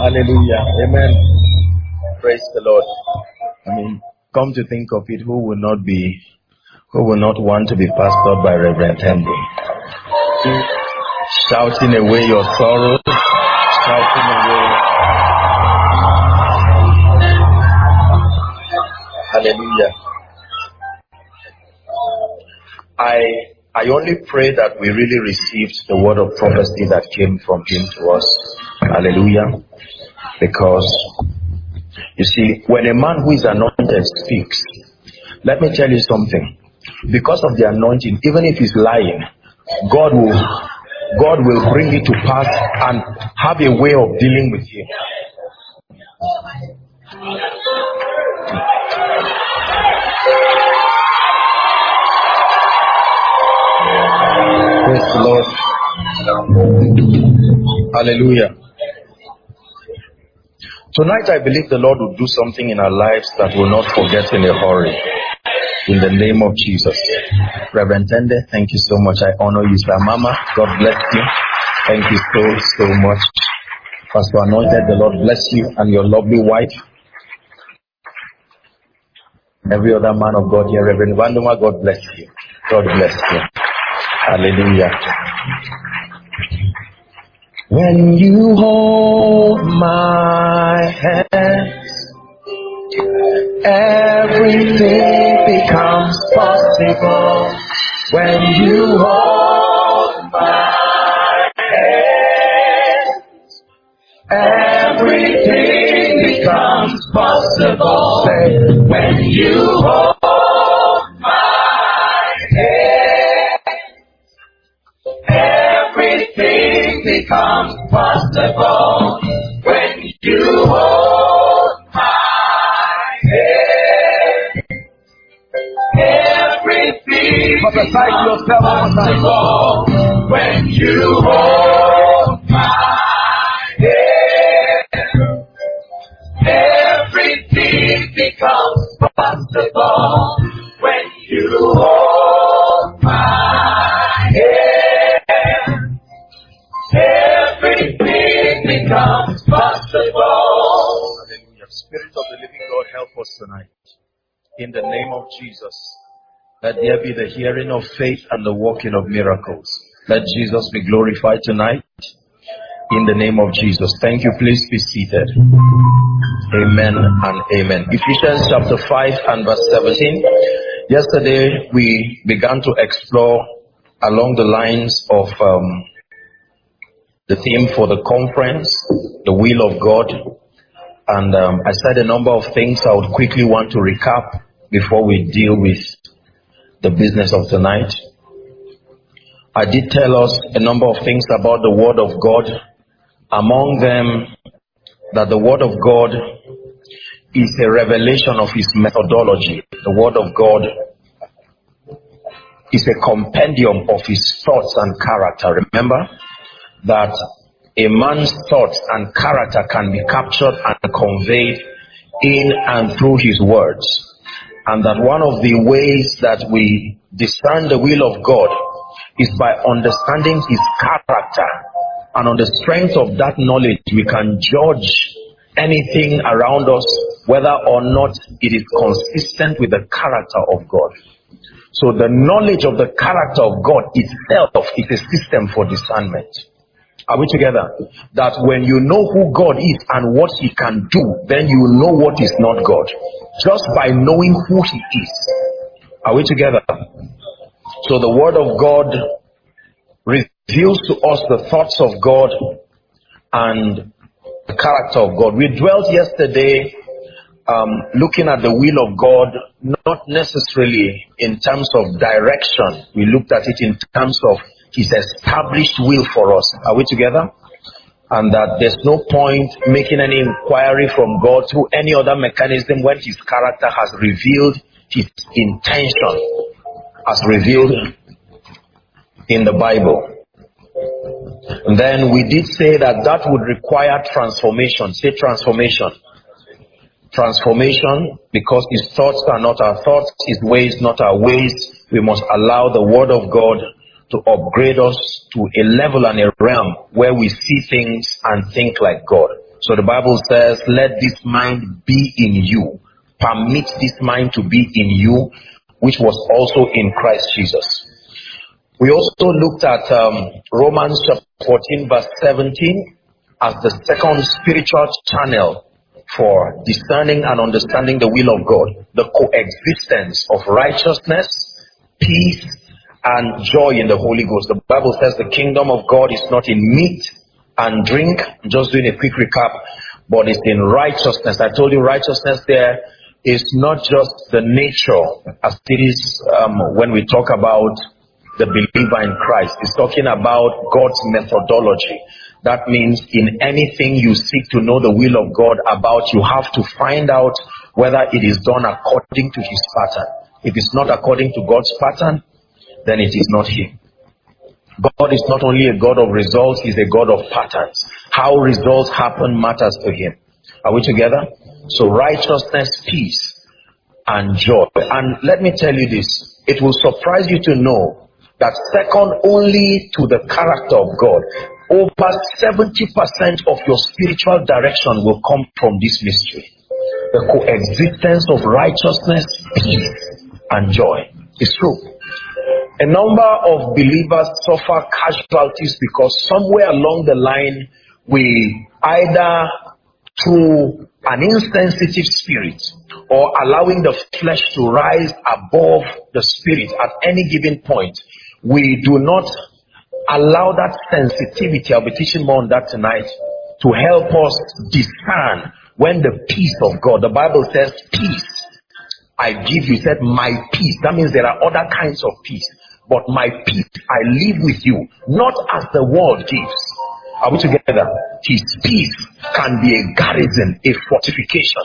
Hallelujah. Amen. Praise the Lord. I mean, come to think of it, who will not want to be pastored by Reverend Henry? Shouting away your sorrow, shouting away. Hallelujah. I only pray that we really received the word of prophecy that came from him to us. Hallelujah. Because, you see, when a man who is anointed speaks, let me tell you something. Because of the anointing, even if he's lying, God will bring it to pass and have a way of dealing with him. Praise the Lord. Hallelujah. Tonight I believe the Lord will do something in our lives that we'll not forget in a hurry. In the name of Jesus. Reverend Tende, thank you so much. I honor you, sir. Mama, God bless you. Thank you so much. Pastor Anointed, the Lord bless you and your lovely wife. Every other man of God here, Reverend Vanduma, God bless you. God bless you. Hallelujah. When you hold my hand, everything becomes possible. When you hold my hand, everything becomes possible. When you hold my hand, everything becomes possible. When you hold my hand, everything becomes possible. When you hold my hand, everything becomes possible. When you hold my hand, everything becomes possible. Hallelujah. Spirit of the living God, help us tonight. In the name of Jesus, let there be the hearing of faith and the working of miracles. Let Jesus be glorified tonight. In the name of Jesus. Thank you. Please be seated. Amen and amen. Ephesians chapter 5 and verse 17. Yesterday we began to explore along the lines of the theme for the conference, the will of God. And I said a number of things I would quickly want to recap before we deal with the business of tonight. I did tell us a number of things about the Word of God. Among them, that the Word of God is a revelation of His methodology. The Word of God is a compendium of His thoughts and character. Remember that a man's thoughts and character can be captured and conveyed in and through his words. And that one of the ways that we discern the will of God is by understanding His character. And on the strength of that knowledge, we can judge anything around us, whether or not it is consistent with the character of God. So the knowledge of the character of God itself is a system for discernment. Are we together? That when you know who God is and what He can do, then you know what is not God. Just by knowing who He is. Are we together? So the Word of God reveals to us the thoughts of God and the character of God. We dwelt yesterday looking at the will of God, not necessarily in terms of direction. We looked at it in terms of His established will for us. Are we together? And that there's no point making any inquiry from God through any other mechanism when His character has revealed His intention, as revealed in the Bible. And then we did say that would require transformation. Say transformation. Transformation, because His thoughts are not our thoughts, His ways not our ways. We must allow the Word of God to upgrade us to a level and a realm where we see things and think like God. So the Bible says, let this mind be in you. Permit this mind to be in you, which was also in Christ Jesus. We also looked at Romans chapter 14 verse 17 as the second spiritual channel for discerning and understanding the will of God. The coexistence of righteousness, peace, and joy in the Holy Ghost. The Bible says the kingdom of God is not in meat and drink. I'm just doing a quick recap, but it's in righteousness. I told you righteousness there is not just the nature as it is when we talk about the believer in Christ. It's talking about God's methodology. That means in anything you seek to know the will of God about, you have to find out whether it is done according to his pattern. If it's not according to God's pattern, then it is not him. God is not only a God of results, he's a God of patterns. How results happen matters to him. Are we together? So righteousness, peace, and joy. And let me tell you this, it will surprise you to know that second only to the character of God, over 70% of your spiritual direction will come from this mystery. The coexistence of righteousness, peace, and joy. It's true. A number of believers suffer casualties because somewhere along the line we either through an insensitive spirit or allowing the flesh to rise above the spirit at any given point, we do not allow that sensitivity, I'll be teaching more on that tonight, to help us discern when the peace of God, the Bible says peace I give you, said my peace. That means there are other kinds of peace. But my peace I leave with you, not as the world gives. Are we together? His peace can be a garrison, a fortification.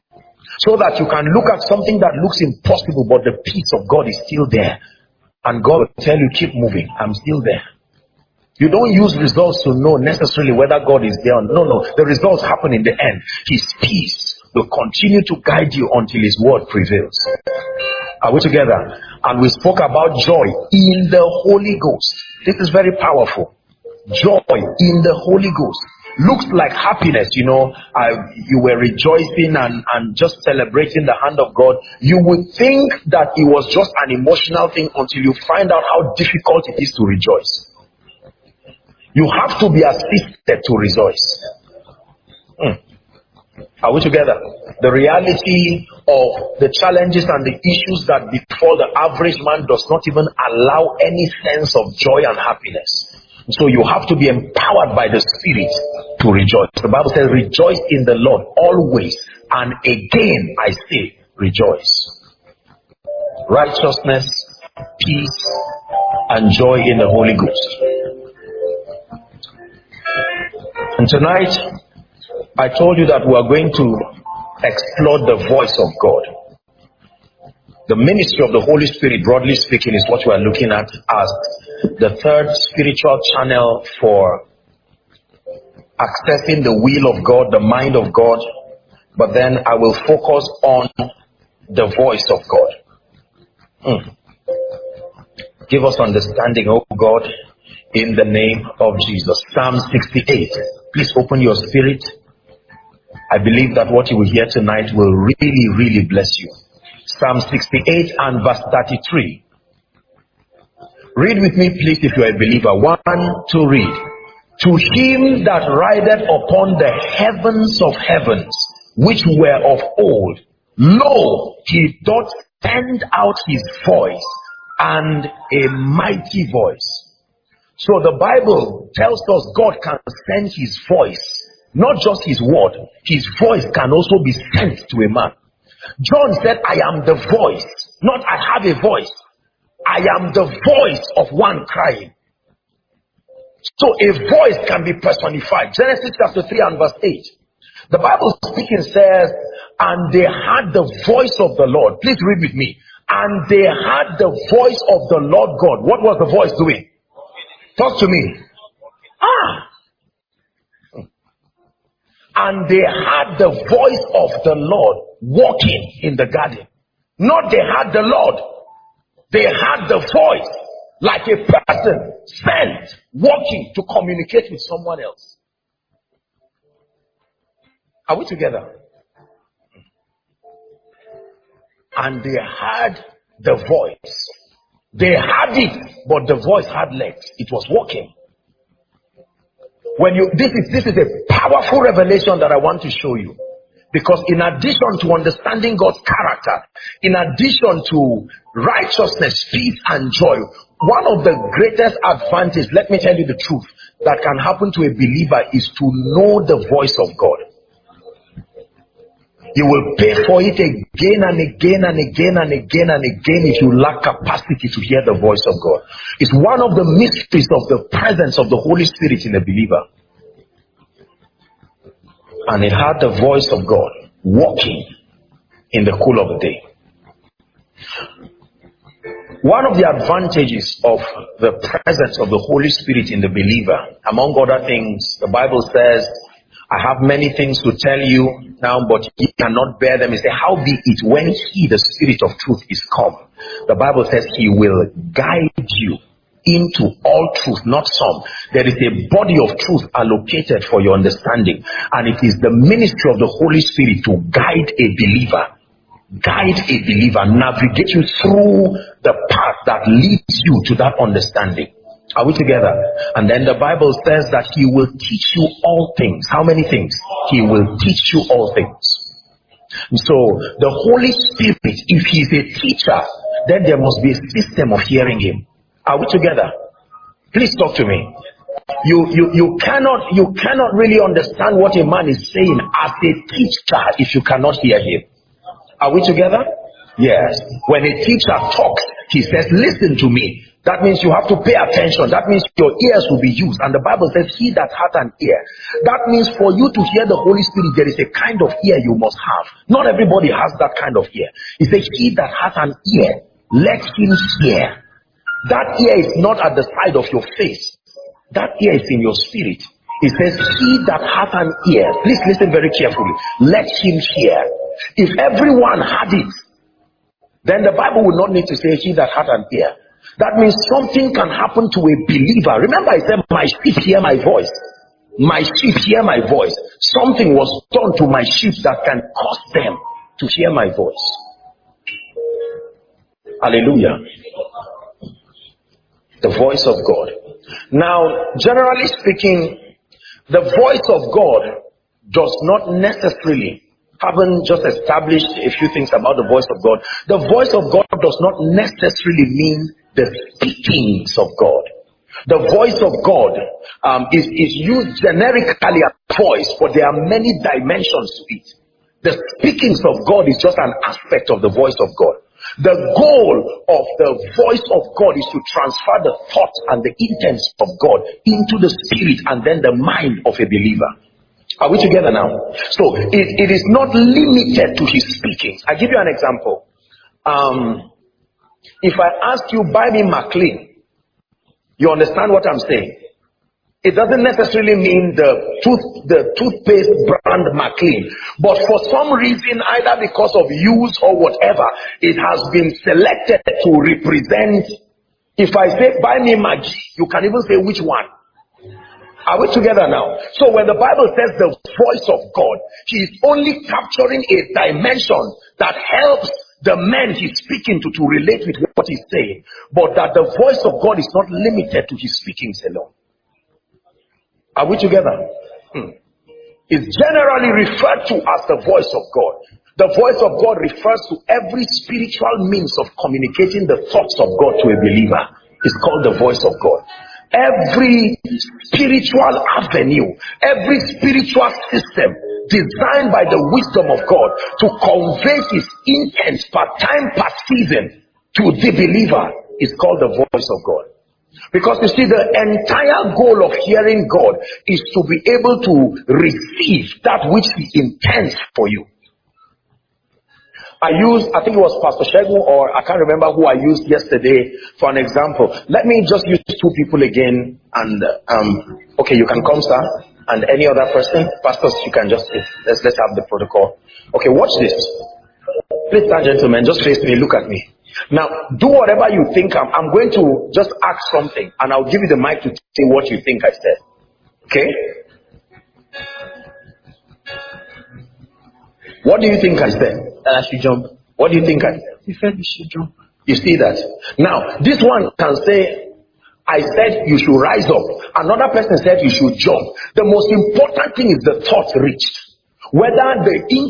So that you can look at something that looks impossible, but the peace of God is still there. And God will tell you, keep moving. I'm still there. You don't use results to know necessarily whether God is there. No. The results happen in the end. His peace will continue to guide you until his word prevails. Are we together? And we spoke about joy in the Holy Ghost. This is very powerful. Joy in the Holy Ghost. Looks like happiness, you were rejoicing and just celebrating the hand of God. You would think that it was just an emotional thing until you find out how difficult it is to rejoice. You have to be assisted to rejoice. Are we together? The reality of the challenges and the issues that befall the average man does not even allow any sense of joy and happiness. So you have to be empowered by the Spirit to rejoice. The Bible says, rejoice in the Lord always. And again, I say, rejoice. Righteousness, peace, and joy in the Holy Ghost. And tonight, I told you that we are going to explore the voice of God. The ministry of the Holy Spirit, broadly speaking, is what we are looking at as the third spiritual channel for accessing the will of God, the mind of God. But then I will focus on the voice of God. Give us understanding, oh God, in the name of Jesus. Psalm 68. Please open your spirit. I believe that what you will hear tonight will really, really bless you. Psalm 68 and verse 33. Read with me, please, if you are a believer. 1, 2, read. To him that rideth upon the heavens of heavens, which were of old, lo, he doth send out his voice, and a mighty voice. So the Bible tells us God can send his voice, not just his word. His voice can also be sent to a man. John said, I am the voice, not I have a voice. I am the voice of one crying. So a voice can be personified. Genesis chapter 3 and verse 8. The Bible speaking says, and they heard the voice of the Lord. Please read with me. And they heard the voice of the Lord God. What was the voice doing? Talk to me. And they heard the voice of the Lord walking in the garden. Not they heard the Lord. They heard the voice like a person sent, walking to communicate with someone else. Are we together? And they had the voice. They had it, but the voice had legs. It was walking. This is a powerful revelation that I want to show you. Because in addition to understanding God's character, in addition to righteousness, peace, and joy, one of the greatest advantages, let me tell you the truth, that can happen to a believer is to know the voice of God. You will pay for it again and again and again and again and again if you lack capacity to hear the voice of God. It's one of the mysteries of the presence of the Holy Spirit in a believer. And it had the voice of God walking in the cool of the day. One of the advantages of the presence of the Holy Spirit in the believer, among other things, the Bible says, I have many things to tell you now, but ye cannot bear them. It says, how be it when he, the Spirit of truth, is come? The Bible says he will guide you into all truth, not some. There is a body of truth allocated for your understanding, and it is the ministry of the Holy Spirit to guide a believer, navigate you through the path that leads you to that understanding. Are we together? And then the Bible says that he will teach you all things. How many things? He will teach you all things. So the Holy Spirit, if he's a teacher, then there must be a system of hearing him. Are we together? Please talk to me. You cannot really understand what a man is saying as a teacher if you cannot hear him. Are we together? Yes. When a teacher talks, he says, listen to me. That means you have to pay attention. That means your ears will be used. And the Bible says, he that hath an ear. That means for you to hear the Holy Spirit, there is a kind of ear you must have. Not everybody has that kind of ear. He says, he that hath an ear, let him hear. That ear is not at the side of your face. That ear is in your spirit. It says, he that hath an ear. Please listen very carefully. Let him hear. If everyone had it, then the Bible would not need to say, he that hath an ear. That means something can happen to a believer. Remember, I said, my sheep hear my voice. My sheep hear my voice. Something was done to my sheep that can cause them to hear my voice. Hallelujah. The voice of God. Now, generally speaking, the voice of God does not necessarily, haven't just established a few things about the voice of God. The voice of God does not necessarily mean the speakings of God. The voice of God is used generically as voice, but there are many dimensions to it. The speakings of God is just an aspect of the voice of God. The goal of the voice of God is to transfer the thoughts and the intents of God into the spirit and then the mind of a believer. Are we together now? So it is not limited to his speakings. I give you an example. If I ask you, buy me McLean, you understand what I'm saying? It doesn't necessarily mean the toothpaste brand McLean, but for some reason, either because of use or whatever, it has been selected to represent. If I say buy me Maggi, you can even say which one. Are we together now? So when the Bible says the voice of God, he is only capturing a dimension that helps the man he's speaking to relate with what he's saying, but that the voice of God is not limited to his speakings alone. Are we together? It's generally referred to as the voice of God. The voice of God refers to every spiritual means of communicating the thoughts of God to a believer. It's called the voice of God. Every spiritual avenue, every spiritual system designed by the wisdom of God to convey his intent per time, per season to the believer is called the voice of God. Because you see, the entire goal of hearing God is to be able to receive that which he intends for you. I think it was Pastor Shegun, or I can't remember who I used yesterday for an example. Let me just use two people again, and okay, you can come, sir, and any other person. Pastors, you can just, let's have the protocol. Okay, watch this. Please stand, gentlemen, just face me, look at me. Now, do whatever you think. I'm going to just ask something, and I'll give you the mic to say what you think I said. Okay? What do you think I said? That I should jump. What do you think I said? You said you should jump. You see that? Now, this one can say, I said you should rise up. Another person said you should jump. The most important thing is the thought reached. Whether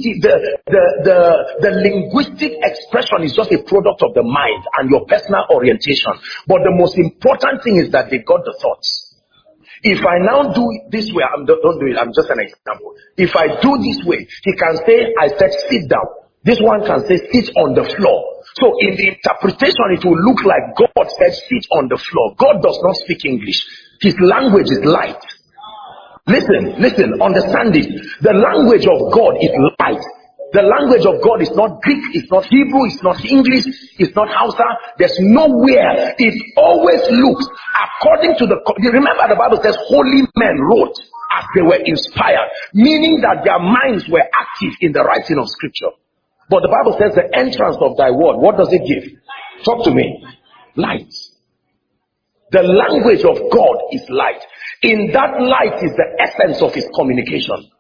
the linguistic expression is just a product of the mind and your personal orientation. But the most important thing is that they got the thoughts. If I now do it this way, don't do it, I'm just an example. If I do this way, he can say, I said sit down. This one can say sit on the floor. So in the interpretation, it will look like God said sit on the floor. God does not speak English. His language is light. Listen, understand it. The language of God is light. The language of God is not Greek, it's not Hebrew, it's not English, it's not Hausa. There's nowhere. It always looks according to remember the Bible says holy men wrote as they were inspired, meaning that their minds were active in the writing of scripture. But the Bible says the entrance of thy word, what does it give? Talk to me. Light. The language of God is light. In that light is the essence of his communication.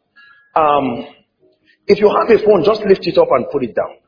If you have a phone, just lift it up and put it down.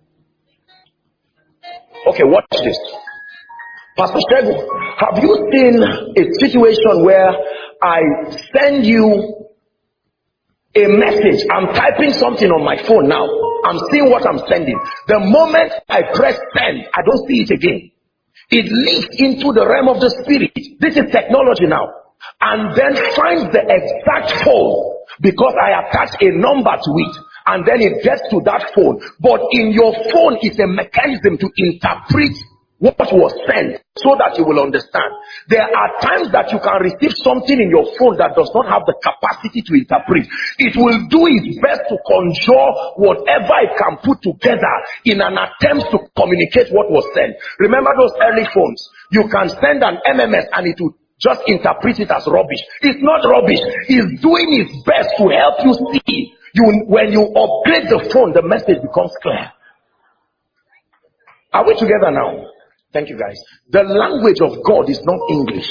Okay, watch this. Pastor Shegu, have you seen a situation where I send you a message? I'm typing something on my phone now. I'm seeing what I'm sending. The moment I press send, I don't see it again. It leaks into the realm of the spirit. This is technology now. And then finds the exact phone because I attach a number to it. And then it gets to that phone. But in your phone is a mechanism to interpret what was sent so that you will understand. There are times that you can receive something in your phone that does not have the capacity to interpret. It will do its best to conjure whatever it can put together in an attempt to communicate what was sent. Remember those early phones? You can send an MMS and it will just interpret it as rubbish. It's not rubbish. It's doing its best to help you see. When you upgrade the phone, the message becomes clear. Are we together now? Thank you, guys. The language of God is not English.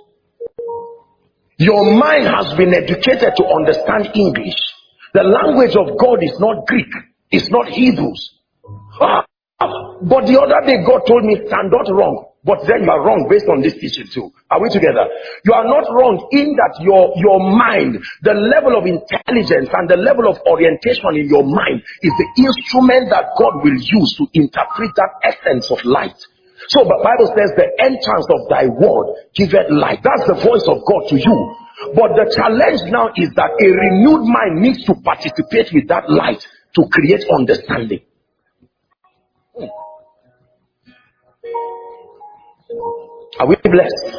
Your mind has been educated to understand English. The language of God is not Greek. It's not Hebrews. But the other day God told me, stand not wrong. But then you are wrong based on this teaching too. Are we together? You are not wrong in that your mind, the level of intelligence and the level of orientation in your mind is the instrument that God will use to interpret that essence of light. So the Bible says the entrance of thy word giveth light. That's the voice of God to you. But the challenge now is that a renewed mind needs to participate with that light to create understanding. Are we blessed?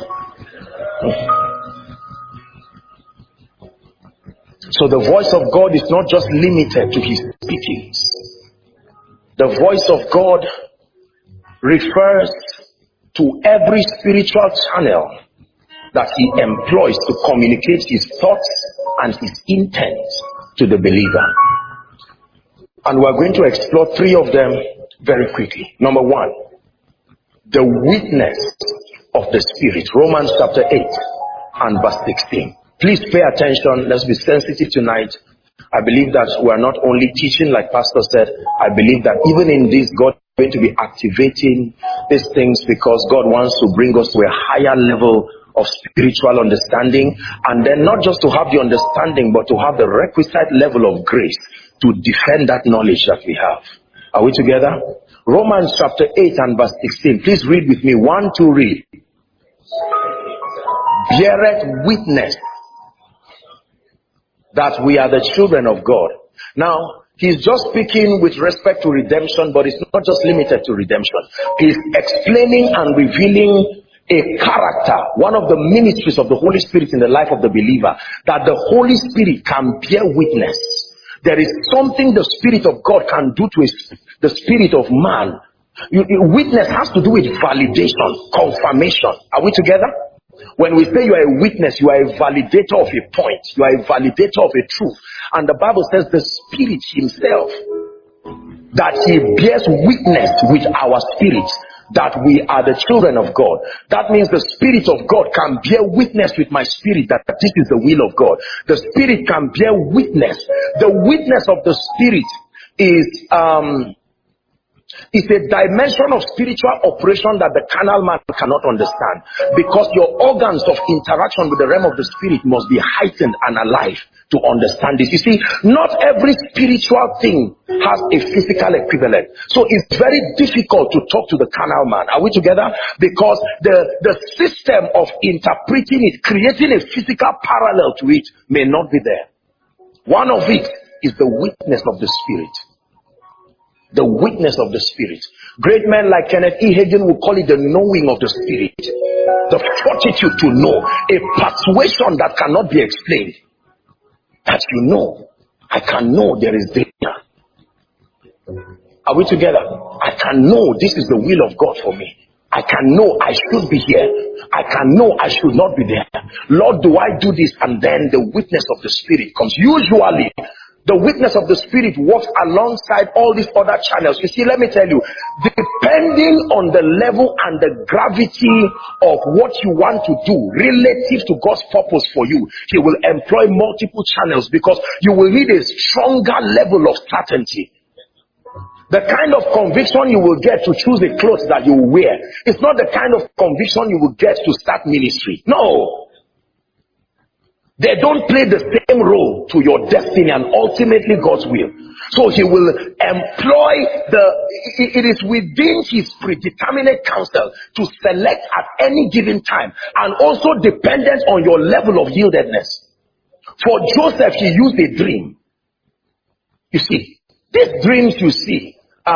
So the voice of God is not just limited to his speakings. The voice of God refers to every spiritual channel that he employs to communicate his thoughts and his intent to the believer. And we're going to explore three of them very quickly. Number one, the witness of the Spirit. Romans chapter 8 and verse 16. Please pay attention. Let's be sensitive tonight. I believe that we're not only teaching like Pastor said. I believe that even in this, God is going to be activating these things because God wants to bring us to a higher level of spiritual understanding, and then not just to have the understanding but to have the requisite level of grace to defend that knowledge that we have. Are we together? Romans chapter 8 and verse 16. Please read with me. 1, 2, read. Beareth witness that we are the children of God. Now, he's just speaking with respect to redemption, but it's not just limited to redemption. He's explaining and revealing a character, one of the ministries of the Holy Spirit in the life of the believer, that the Holy Spirit can bear witness. There is something the Spirit of God can do to the spirit of man. Witness has to do with validation, confirmation. Are we together? When we say you are a witness, you are a validator of a point. You are a validator of a truth. And the Bible says the Spirit himself, that he bears witness with our spirits that we are the children of God. That means the Spirit of God can bear witness with my spirit that this is the will of God. The Spirit can bear witness. The witness of the Spirit is a dimension of spiritual operation that the carnal man cannot understand, because your organs of interaction with the realm of the spirit must be heightened and alive to understand this. You see, not every spiritual thing has a physical equivalent. So it's very difficult to talk to the carnal man. Are we together? Because the system of interpreting it, creating a physical parallel to it, may not be there. One of it is the witness of the spirit. The witness of the spirit. Great men like Kenneth E. Hagin will call it the knowing of the spirit. The fortitude to know. A persuasion that cannot be explained. That you know. I can know there is danger. Are we together? I can know this is the will of God for me. I can know I should be here. I can know I should not be there. Lord, do I do this? And then the witness of the spirit comes. Usually, the witness of the spirit works alongside all these other channels. You see, let me tell you, depending on the level and the gravity of what you want to do relative to God's purpose for you, He will employ multiple channels, because you will need a stronger level of certainty. The kind of conviction you will get to choose the clothes that you will wear, it's not the kind of conviction you will get to start ministry. No. They don't play the same role to your destiny and ultimately God's will. So He will employ it is within His predeterminate counsel to select at any given time, and also dependent on your level of yieldedness. For Joseph, he used a dream. You see, these dreams you see,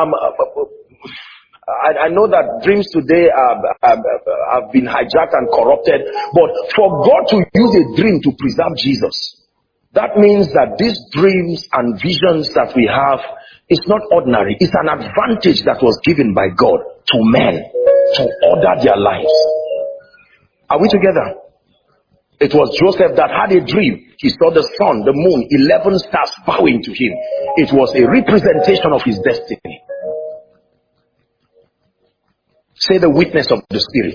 I know that dreams today have been hijacked and corrupted, but for God to use a dream to preserve Jesus, that means that these dreams and visions that we have is not ordinary. It's an advantage that was given by God to men to order their lives. Are we together? It was Joseph that had a dream. He saw the sun, the moon, 11 stars bowing to him. It was a representation of his destiny. Say the witness of the spirit.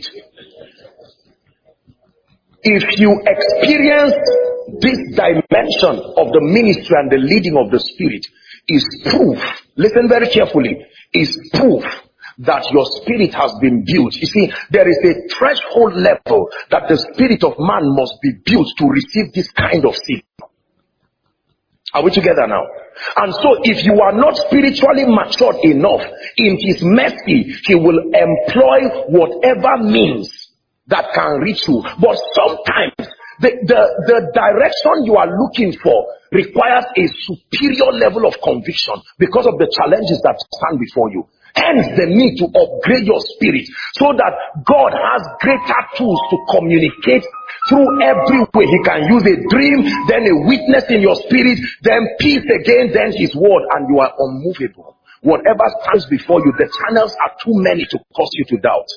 If you experience this dimension of the ministry and the leading of the spirit, is proof, listen very carefully, is proof that your spirit has been built. You see, there is a threshold level that the spirit of man must be built to receive this kind of seed. Are we together now? And so if you are not spiritually matured enough, in His mercy, He will employ whatever means that can reach you. But sometimes the direction you are looking for requires a superior level of conviction because of the challenges that stand before you. Hence the need to upgrade your spirit so that God has greater tools to communicate through every way. He can use a dream, then a witness in your spirit, then peace again, then His word, and you are unmovable. Whatever stands before you, the channels are too many to cause you to doubt.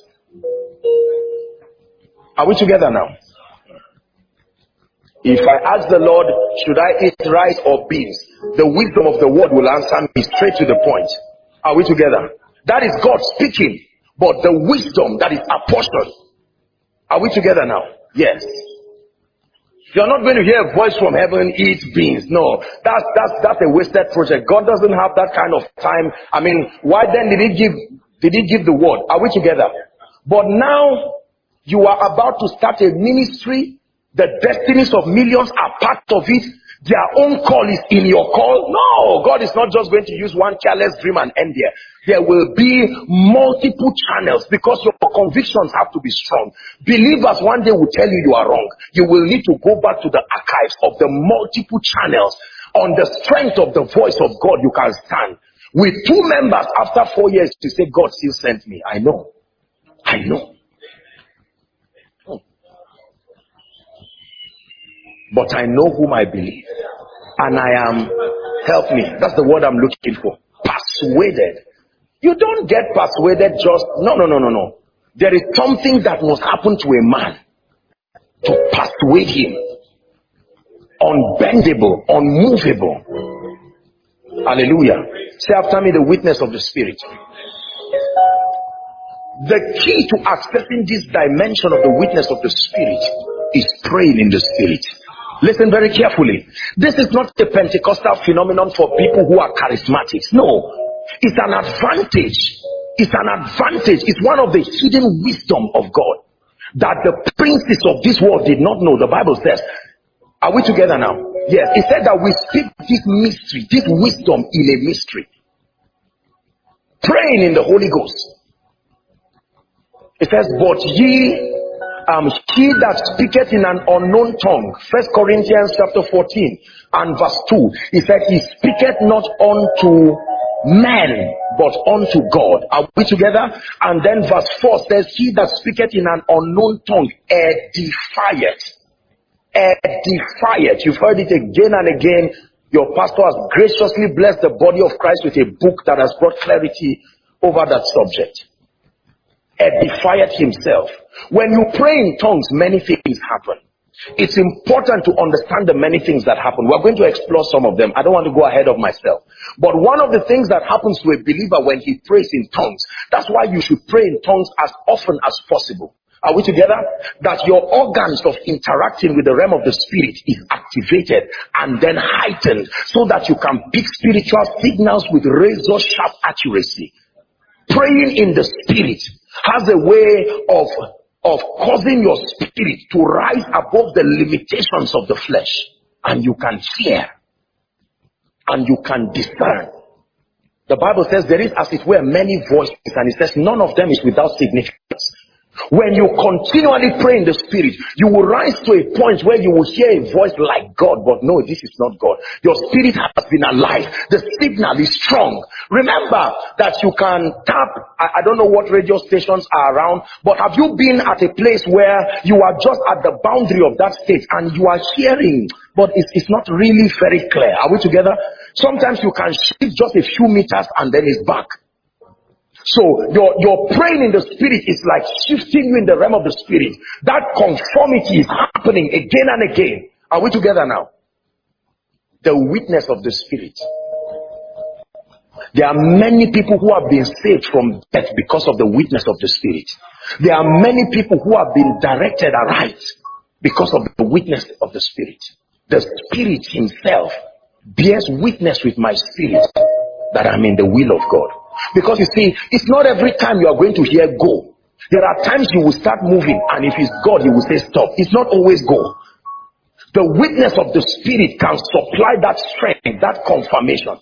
Are we together now? If I ask the Lord, should I eat rice or beans? The wisdom of the word will answer me straight to the point. Are we together? That is God speaking, but the wisdom that is apportioned. Are we together now? Yes. You're not going to hear a voice from heaven, eat beans. No, that's a wasted project. God doesn't have that kind of time. I mean, why then did He give the word? Are we together? But now you are about to start a ministry. The destinies of millions are part of it. Their own call is in your call. No, God is not just going to use one careless dream and end there. There will be multiple channels because your convictions have to be strong. Believers one day will tell you you are wrong. You will need to go back to the archives of the multiple channels. On the strength of the voice of God, you can stand. With 2 members after 4 years to say, God still sent me. I know. But I know whom I believe. And I am, help me, that's the word I'm looking for. Persuaded. You don't get persuaded just, no. There is something that must happen to a man to persuade him. Unbendable, unmovable. Hallelujah. Say after me, the witness of the Spirit. The key to accessing this dimension of the witness of the Spirit is praying in the Spirit. Listen very carefully. This is not a Pentecostal phenomenon for people who are charismatics. No. It's an advantage. It's an advantage. It's one of the hidden wisdom of God that the princes of this world did not know. The Bible says, are we together now? Yes. It said that we speak this mystery, this wisdom in a mystery. Praying in the Holy Ghost. It says, but ye, he that speaketh in an unknown tongue. 1 Corinthians chapter 14 and verse 2. He said, he speaketh not unto men, but unto God. Are we together? And then verse 4 says, he that speaketh in an unknown tongue edifieth. Edifieth. You've heard it again and again. Your pastor has graciously blessed the body of Christ with a book that has brought clarity over that subject. Edifieth himself. When you pray in tongues, many things happen. It's important to understand the many things that happen. We're going to explore some of them. I don't want to go ahead of myself. But one of the things that happens to a believer when he prays in tongues, that's why you should pray in tongues as often as possible. Are we together? That your organs of interacting with the realm of the spirit is activated and then heightened so that you can pick spiritual signals with razor sharp accuracy. Praying in the spirit has a way of causing your spirit to rise above the limitations of the flesh, and you can hear and you can discern. The Bible says there is, as it were, many voices, and it says none of them is without significance. When you continually pray in the spirit, you will rise to a point where you will hear a voice like God, but no, this is not God. Your spirit has been alive. The signal is strong. Remember that you can tap, I don't know what radio stations are around, but have you been at a place where you are just at the boundary of that state and you are hearing, but it's not really very clear? Are we together? Sometimes you can shift just a few meters and then it's back. So your praying in the spirit is like shifting you in the realm of the spirit. That conformity is happening again and again. Are we together now? The witness of the spirit. There are many people who have been saved from death because of the witness of the spirit. There are many people who have been directed aright because of the witness of the spirit. The spirit himself bears witness with my spirit that I'm in the will of God. Because you see, it's not every time you are going to hear go. There are times you will start moving, and if it's God, he will say stop. It's not always go. The witness of the spirit can supply that strength, that confirmation.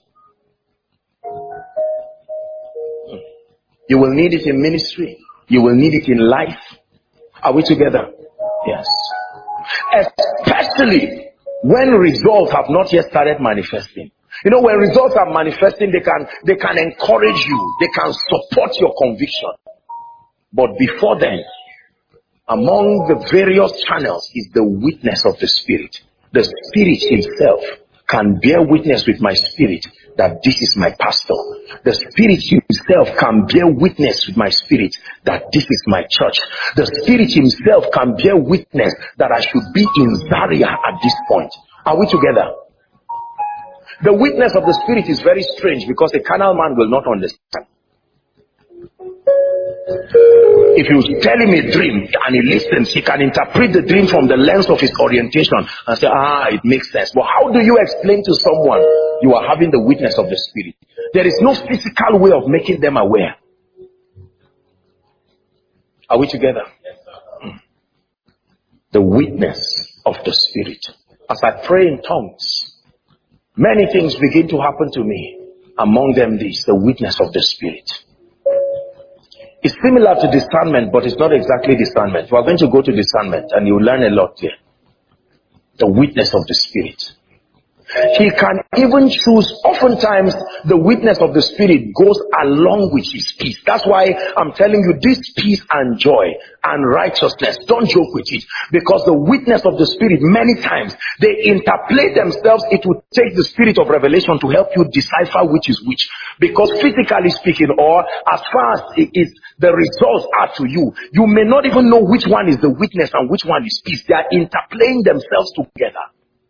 You will need it in ministry. You will need it in life. Are we together? Yes. Especially when results have not yet started manifesting. You know, when results are manifesting, they can encourage you. They can support your conviction. But before then, among the various channels is the witness of the Spirit. The Spirit himself can bear witness with my spirit that this is my pastor. The Spirit himself can bear witness with my spirit that this is my church. The Spirit himself can bear witness that I should be in Zaria at this point. Are we together? The witness of the Spirit is very strange because a carnal man will not understand. If you tell him a dream and he listens, he can interpret the dream from the lens of his orientation and say, it makes sense. But how do you explain to someone you are having the witness of the Spirit? There is no physical way of making them aware. Are we together? The witness of the Spirit. As I pray in tongues, many things begin to happen to me. Among them this, the witness of the Spirit. It's similar to discernment, but it's not exactly discernment. We're going to go to discernment and you'll learn a lot there. The witness of the Spirit. He can even choose, oftentimes the witness of the Spirit goes along with his peace. That's why I'm telling you this peace and joy and righteousness, don't joke with it. Because the witness of the Spirit, many times, they interplay themselves. It will take the spirit of revelation to help you decipher which is which. Because physically speaking, or as far as the results are to you, you may not even know which one is the witness and which one is peace. They are interplaying themselves together.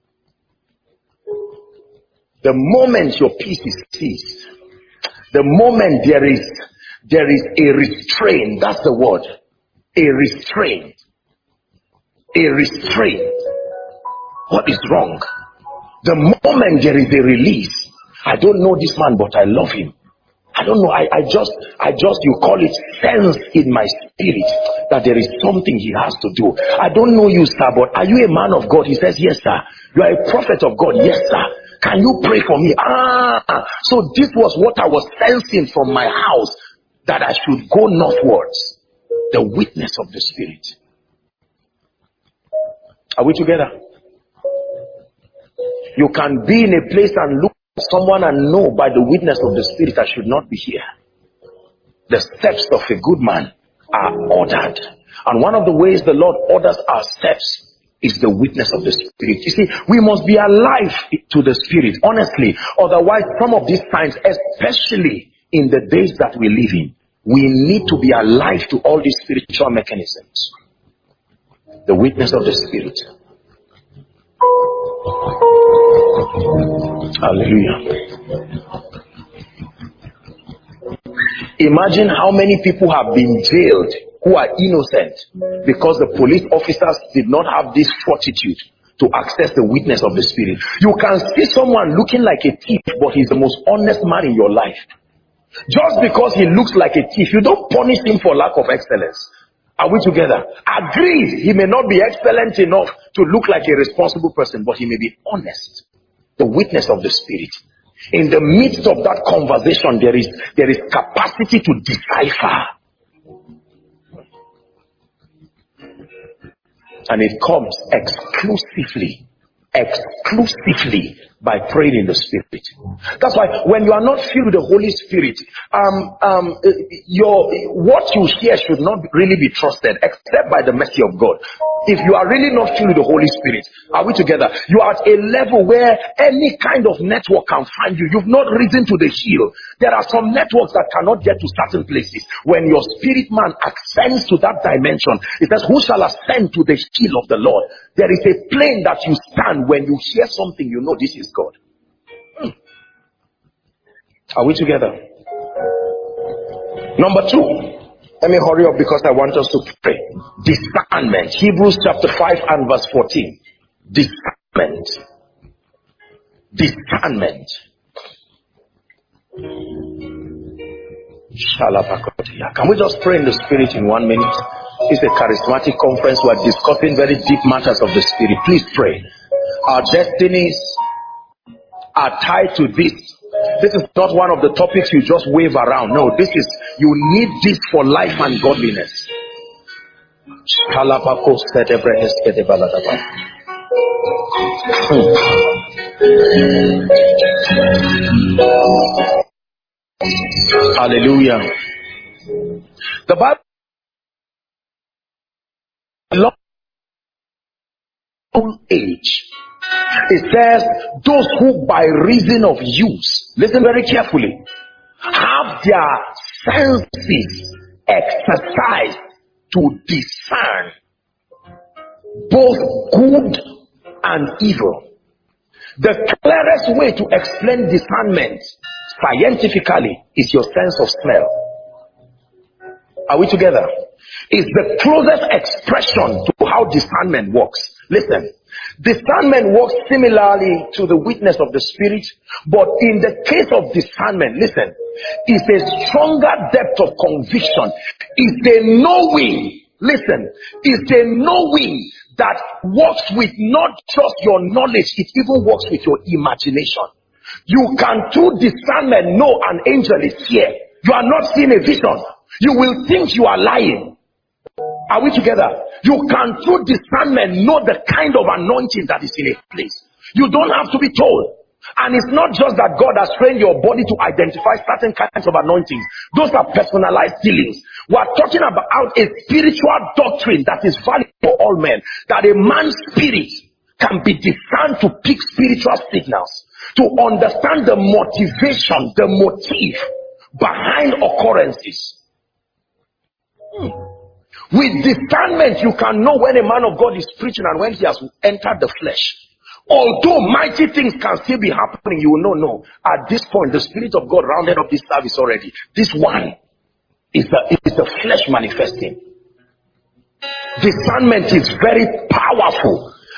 The moment your peace is seized, the moment there is a restraint, that's the word, a restraint. What is wrong? The moment there is a release, I don't know this man, but I love him. I don't know. I just, you call it sense in my spirit that there is something he has to do. I don't know you, sir, but are you a man of God? He says, yes, sir. You are a prophet of God. Yes, sir. Can you pray for me? So this was what I was sensing from my house, that I should go northwards. The witness of the Spirit. Are we together? You can be in a place and look at someone and know by the witness of the Spirit, I should not be here. The steps of a good man are ordered. And one of the ways the Lord orders our steps is the witness of the Spirit. You see, we must be alive to the Spirit, honestly. Otherwise, some of these times, especially in the days that we live in, we need to be alive to all these spiritual mechanisms. The witness of the Spirit. Hallelujah. Imagine how many people have been jailed who are innocent because the police officers did not have this fortitude to access the witness of the Spirit. You can see someone looking like a thief, but he's the most honest man in your life. Just because he looks like a thief, you don't punish him for lack of excellence. Are we together? Agreed, he may not be excellent enough to look like a responsible person, but he may be honest. The witness of the Spirit. In the midst of that conversation, there is capacity to decipher. And it comes exclusively by praying in the Spirit. That's why when you are not filled with the Holy Spirit, what you hear should not really be trusted except by the mercy of God. If you are really not filled with the Holy Spirit, are we together? You are at a level where any kind of network can find you. You've not risen to the hill. There are some networks that cannot get to certain places. When your spirit man ascends to that dimension, it says, who shall ascend to the hill of the Lord? There is a plane that you stand. When you hear something, you know this is God. Are we together? Number 2. Let me hurry up because I want us to pray. Discernment. Hebrews chapter 5 and verse 14. Discernment. Discernment. Can we just pray in the Spirit in 1 minute? It's a charismatic conference. We are discussing very deep matters of the Spirit. Please pray. Our destinies are tied to this. This is not one of the topics you just wave around. No, this is, you need this for life and godliness. Hallelujah. The Bible, long age, it says, those who by reason of use, listen very carefully, have their senses exercised to discern both good and evil. The clearest way to explain discernment scientifically is your sense of smell. Are we together? It's the closest expression to how discernment works. Listen, discernment works similarly to the witness of the Spirit, but in the case of discernment, listen, it's a stronger depth of conviction. It's a knowing, listen, it's a knowing that works with not just your knowledge, it even works with your imagination. You can through discernment know an angel is here. You are not seeing a vision. You will think you are lying. Are we together? You can through discernment know the kind of anointing that is in a place. You don't have to be told. And it's not just that God has trained your body to identify certain kinds of anointings. Those are personalized dealings. We are talking about a spiritual doctrine that is valid for all men. That a man's spirit can be discerned to pick spiritual signals, to understand the motivation, the motive behind occurrences. With discernment, you can know when a man of God is preaching and when he has entered the flesh. Although mighty things can still be happening, you will know, no. At this point, the Spirit of God rounded up this service already. This one is the flesh manifesting. Discernment is very powerful. Very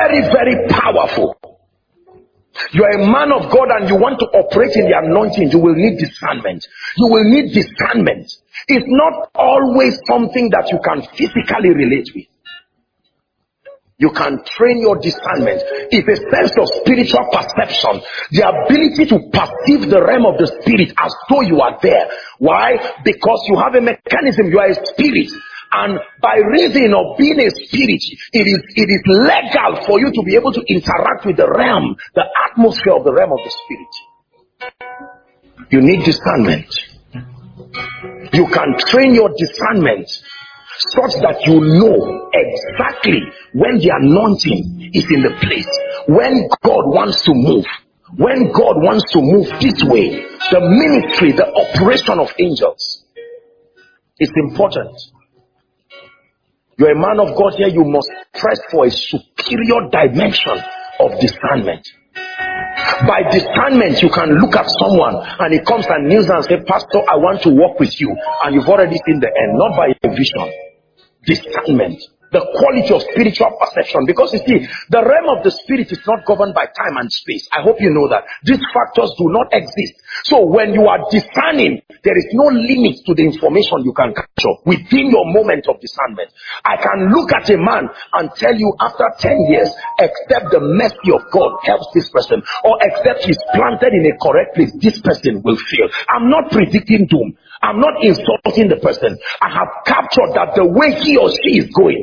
very, very powerful. You are a man of God and you want to operate in the anointing, you will need discernment. You will need discernment. It's not always something that you can physically relate with. You can train your discernment. It's a sense of spiritual perception. The ability to perceive the realm of the spirit as though you are there. Why? Because you have a mechanism. You are a spirit. And by reason of being a spirit, it is legal for you to be able to interact with the realm, the atmosphere of the realm of the spirit. You need discernment. You can train your discernment such that you know exactly when the anointing is in the place, when God wants to move, when God wants to move this way. The ministry, the operation of angels is important. You're a man of God here, you must press for a superior dimension of discernment. By discernment, you can look at someone and he comes and kneels and says, Pastor, I want to walk with you. And you've already seen the end, not by a vision. Discernment, the quality of spiritual perception. Because you see, the realm of the spirit is not governed by time and space. I hope you know that. These factors do not exist. So when you are discerning, there is no limit to the information you can capture within your moment of discernment. I can look at a man and tell you after 10 years, except the mercy of God helps this person, or except he's planted in a correct place, this person will fail. I'm not predicting doom. I'm not insulting the person. I have captured that the way he or she is going.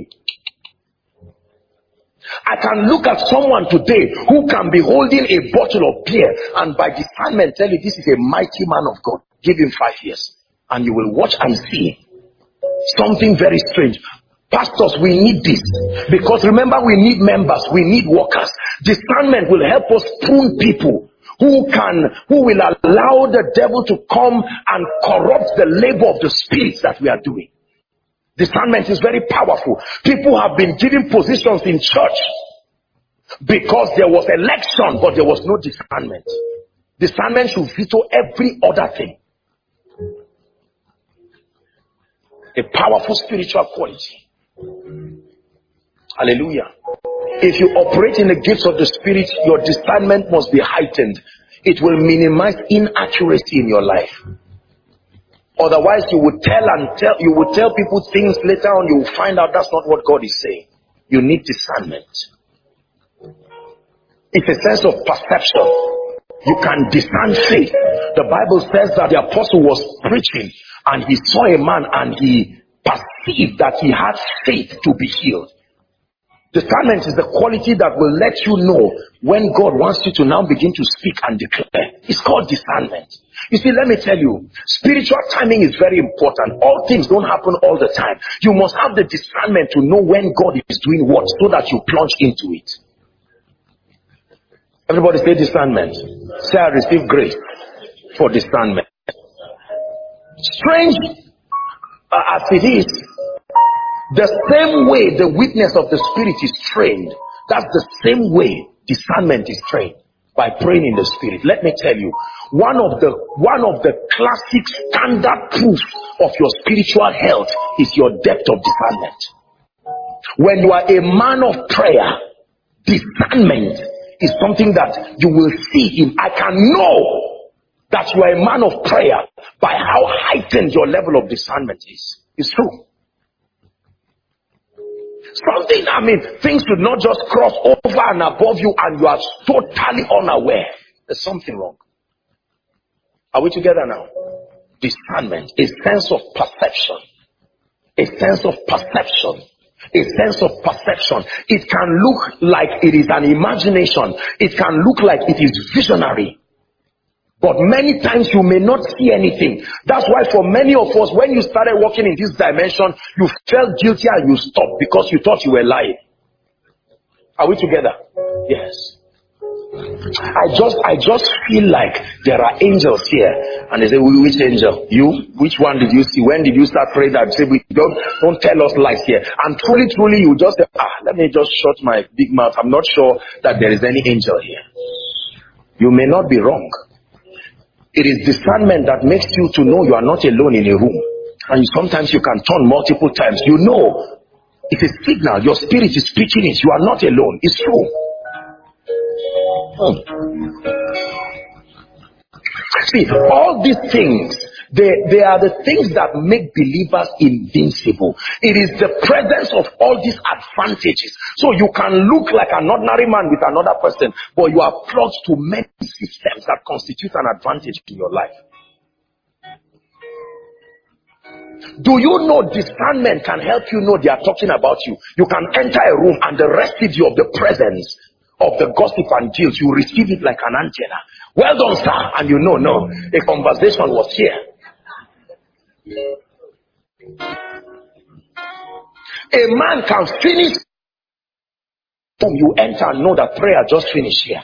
I can look at someone today who can be holding a bottle of beer and by discernment tell you this is a mighty man of God. Give him 5 years and you will watch and see something very strange. Pastors, we need this because remember, we need members, we need workers. Discernment will help us prune people who will allow the devil to come and corrupt the labor of the spirits that we are doing. Discernment is very powerful. People have been given positions in church because there was election, but there was no discernment. Discernment should veto every other thing. A powerful spiritual quality. Hallelujah. If you operate in the gifts of the Spirit, your discernment must be heightened. It will minimize inaccuracy in your life. Otherwise, you would tell people things later on, you will find out that's not what God is saying. You need discernment. It's a sense of perception. You can discern faith. The Bible says that the apostle was preaching and he saw a man and he perceived that he had faith to be healed. Discernment is the quality that will let you know when God wants you to now begin to speak and declare. It's called discernment. You see, let me tell you, spiritual timing is very important. All things don't happen all the time. You must have the discernment to know when God is doing what, so that you plunge into it. Everybody say discernment. Say, I receive grace for discernment. Strange as it is, the same way the witness of the Spirit is trained, that's the same way discernment is trained, by praying in the Spirit. Let me tell you, one of the classic standard proofs of your spiritual health is your depth of discernment. When you are a man of prayer, discernment is something that you will see in. I can know that you are a man of prayer by how heightened your level of discernment is. It's true. Things should not just cross over and above you and you are totally unaware. There's something wrong. Are we together now? Discernment, a sense of perception. A sense of perception. A sense of perception. It can look like it is an imagination. It can look like it is visionary. But many times you may not see anything. That's why for many of us, when you started walking in this dimension, you felt guilty and you stopped because you thought you were lying. Are we together? Yes. I just feel like there are angels here. And they say, which angel? You? Which one did you see? When did you start praying that? Say, don't tell us lies here. And truly, you just say, let me just shut my big mouth. I'm not sure that there is any angel here. You may not be wrong. It is discernment that makes you to know you are not alone in a room. And sometimes you can turn multiple times. You know It's a signal. Your spirit is preaching it. You are not alone. It's true. See, all these things, they are the things that make believers invincible. It is the presence of all these advantages. So you can look like an ordinary man with another person, but you are plugged to many systems that constitute an advantage in your life. Do you know discernment can help you know they are talking about you? You can enter a room and the residue of the presence of the gossip and guilt, you receive it like an antenna. Well done, sir. And you know, no, a conversation was here. A man can finish. You enter and know that prayer just finished here.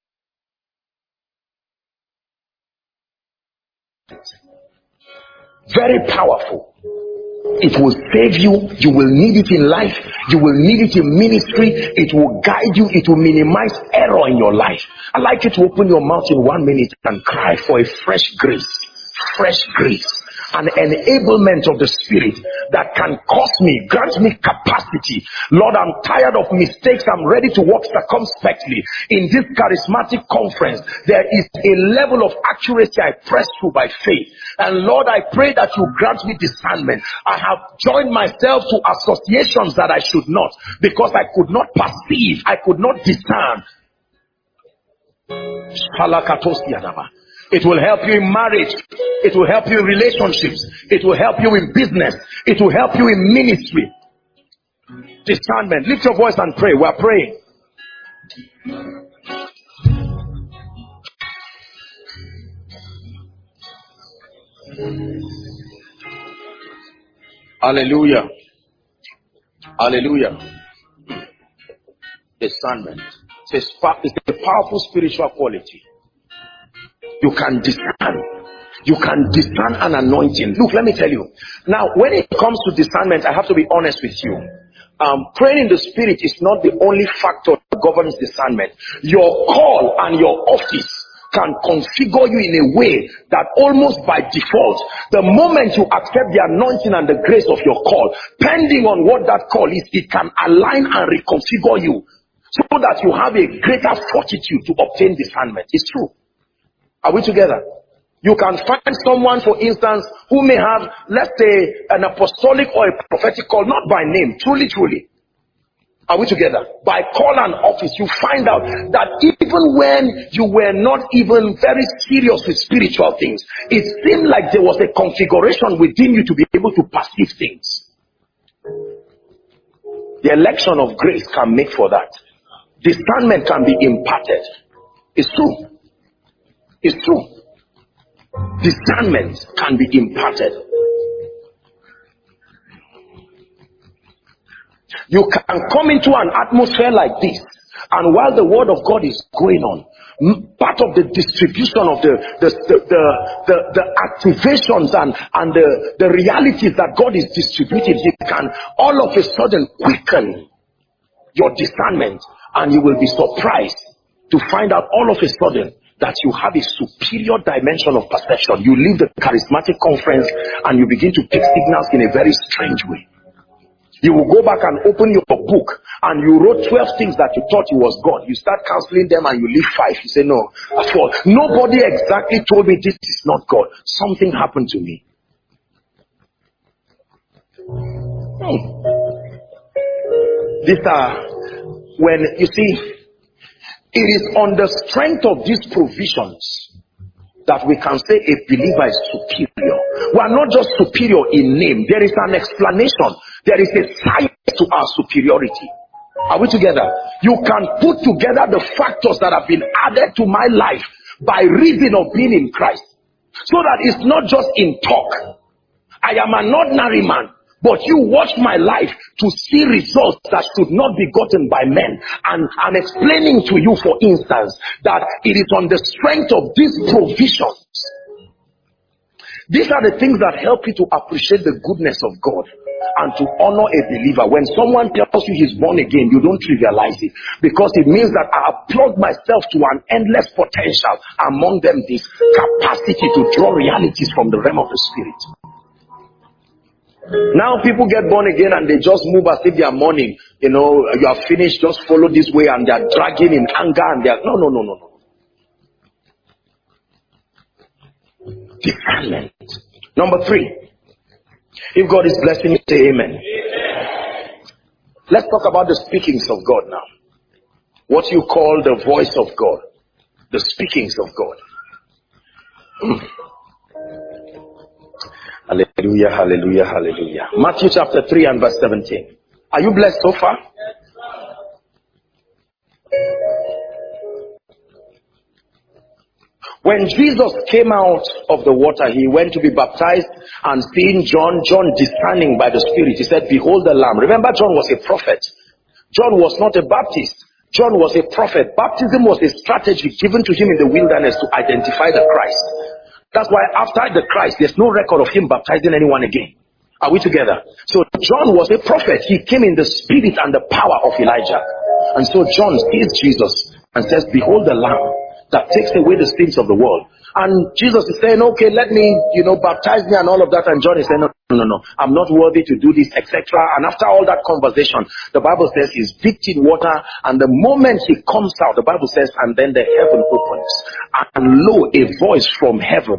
Very powerful. It will save you. You will need it in life. You will need it in ministry. It will guide you. It will minimize error in your life. I like you to open your mouth in 1 minute and cry for a fresh grace. Fresh grace. An enablement of the Spirit that can cause me, grant me capacity. Lord, I'm tired of mistakes. I'm ready to walk circumspectly. In this charismatic conference, there is a level of accuracy I press through by faith. And Lord, I pray that you grant me discernment. I have joined myself to associations that I should not, because I could not perceive, I could not discern. It will help you in marriage. It will help you in relationships. It will help you in business. It will help you in ministry. Discernment. Lift your voice and pray. We are praying. Hallelujah. Hallelujah. Discernment. It's a powerful spiritual quality. You can discern. You can discern an anointing. Look, let me tell you. Now, when it comes to discernment, I have to be honest with you. Praying in the Spirit is not the only factor that governs discernment. Your call and your office can configure you in a way that almost by default, the moment you accept the anointing and the grace of your call, pending on what that call is, it can align and reconfigure you so that you have a greater fortitude to obtain discernment. It's true. Are we together? You can find someone, for instance, who may have, let's say, an apostolic or a prophetic call, not by name, truly. Are we together? By call and office, you find out that even when you were not even very serious with spiritual things, it seemed like there was a configuration within you to be able to perceive things. The election of grace can make for that. Discernment can be imparted. It's true. It's true. Discernment can be imparted. You can come into an atmosphere like this, and while the word of God is going on, part of the distribution of the activations and the realities that God is distributing, He can all of a sudden quicken your discernment, and you will be surprised to find out all of a sudden that you have a superior dimension of perception. You leave the charismatic conference and you begin to pick signals in a very strange way. You will go back and open your book and you wrote 12 things that you thought it was God. You start counseling them and you leave 5. You say, no, at all. Nobody exactly told me this is not God. Something happened to me. These are when, you see, it is on the strength of these provisions that we can say a believer is superior. We are not just superior in name. There is an explanation. There is a science to our superiority. Are we together? You can put together the factors that have been added to my life by reason of being in Christ. So that it's not just in talk. I am an ordinary man. But you watch my life to see results that should not be gotten by men. And I'm explaining to you, for instance, that it is on the strength of these provisions. These are the things that help you to appreciate the goodness of God and to honor a believer. When someone tells you he's born again, you don't trivialize it, because it means that I have plugged myself to an endless potential, among them this capacity to draw realities from the realm of the Spirit. Now people get born again and they just move as if they are mourning. You know, you are finished, just follow this way, and they are dragging in anger and they are no. Discernment. Number 3. If God is blessing you, say amen. Let's talk about the speakings of God now. What you call the voice of God. The speakings of God. Hallelujah, hallelujah, hallelujah. Matthew chapter 3 and verse 17. Are you blessed so far? When Jesus came out of the water, he went to be baptized, and seeing John discerning by the Spirit, he said, behold the Lamb. Remember, John was a prophet. John was not a Baptist. John was a prophet. Baptism was a strategy given to him in the wilderness to identify the Christ. That's why after the Christ, there's no record of him baptizing anyone again. Are we together? So John was a prophet. He came in the spirit and the power of Elijah. And so John sees Jesus and says, behold the Lamb that takes away the sins of the world. And Jesus is saying, okay, let me, baptize me and all of that. And John is saying, no, I'm not worthy to do this, etc. And after all that conversation, the Bible says he's dipped in water, and the moment he comes out, the Bible says, and then the heaven opens. And lo, a voice from heaven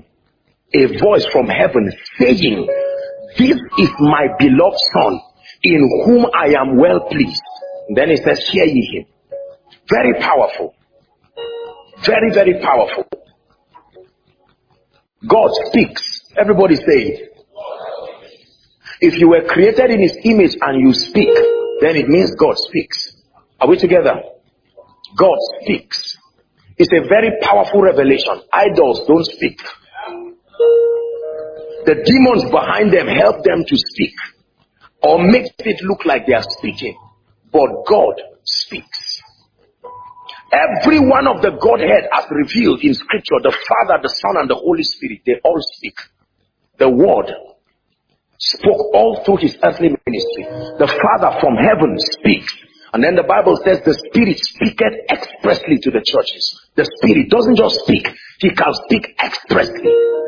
saying, this is my beloved Son, in whom I am well pleased. And then he says, hear ye him. Very powerful. Very, very powerful. God speaks. Everybody say it. If you were created in his image and you speak, then it means God speaks. Are we together? God speaks. It's a very powerful revelation. Idols don't speak. The demons behind them help them to speak, or make it look like they are speaking. But God speaks. Every one of the Godhead as revealed in Scripture, the Father, the Son, and the Holy Spirit, they all speak. The Word spoke all through his earthly ministry. The Father from heaven speaks. And then the Bible says the Spirit speaketh expressly to the churches. The Spirit doesn't just speak, he can speak expressly.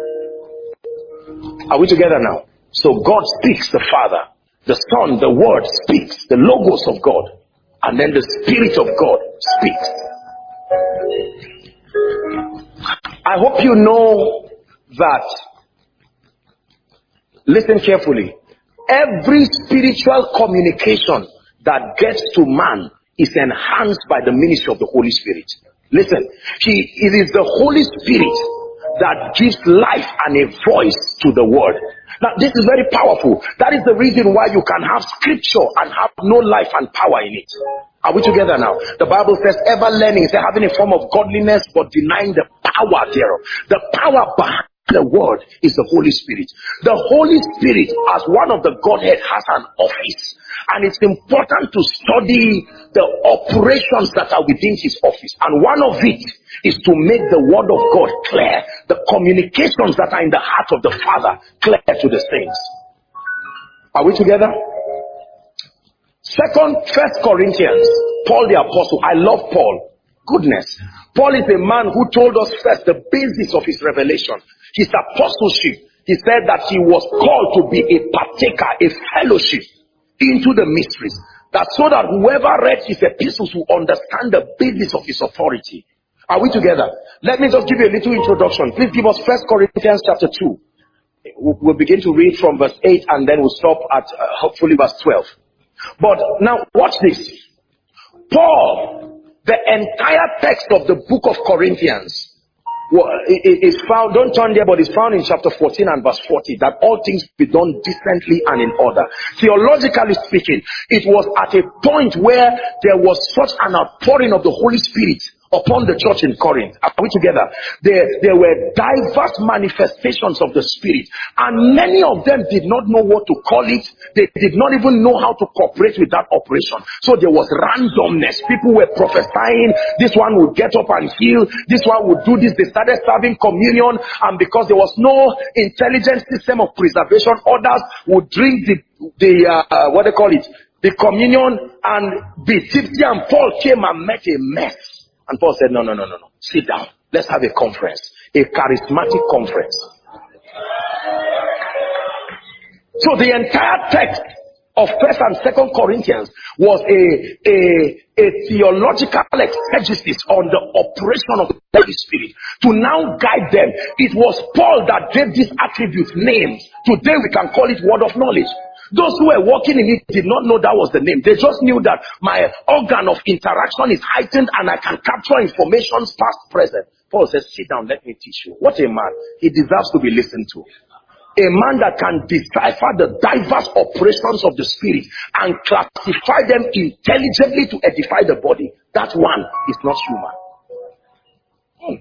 Are we together now? So God speaks, the Father. The Son, the Word speaks, the Logos of God. And then the Spirit of God speaks. I hope you know that, listen carefully, every spiritual communication that gets to man is enhanced by the ministry of the Holy Spirit. Listen, it is the Holy Spirit that gives life and a voice to the word. Now, this is very powerful. That is the reason why you can have scripture and have no life and power in it. Are we together now? The Bible says ever learning is having a form of godliness but denying the power thereof. The power behind the word is the Holy Spirit. The Holy Spirit, as one of the Godhead, has an office. And it's important to study the operations that are within his office. And one of it is to make the word of God clear. The communications that are in the heart of the Father clear to the saints. Are we together? First Corinthians, Paul the Apostle. I love Paul. Goodness. Paul is a man who told us first the basis of his revelation. His apostleship. He said that he was called to be a partaker, a fellowship into the mysteries. That so that whoever read his epistles will understand the basis of his authority. Are we together? Let me just give you a little introduction. Please give us 1 Corinthians chapter 2. We'll begin to read from verse 8 and then we'll stop at hopefully verse 12. But now watch this. Paul, the entire text of the book of Corinthians is found, don't turn there, but it's found in chapter 14 and verse 40, that all things be done decently and in order. Theologically speaking, it was at a point where there was such an outpouring of the Holy Spirit upon the church in Corinth. Are we together? There were diverse manifestations of the Spirit, and many of them did not know what to call it. They did not even know how to cooperate with that operation. So there was randomness. People were prophesying. This one would get up and heal. This one would do this. They started serving communion, and because there was no intelligent system of preservation, others would drink the communion and be tipsy. And Paul came and met a mess. And Paul said, no. Sit down. Let's have a conference. A charismatic conference. So the entire text of 1st and 2nd Corinthians was a theological exegesis on the operation of the Holy Spirit to now guide them. It was Paul that gave these attributes names. Today we can call it word of knowledge. Those who were walking in it did not know that was the name. They just knew that my organ of interaction is heightened and I can capture information past, present. Paul says, sit down, let me teach you. What a man. He deserves to be listened to. A man that can decipher the diverse operations of the Spirit and classify them intelligently to edify the body. That one is not human.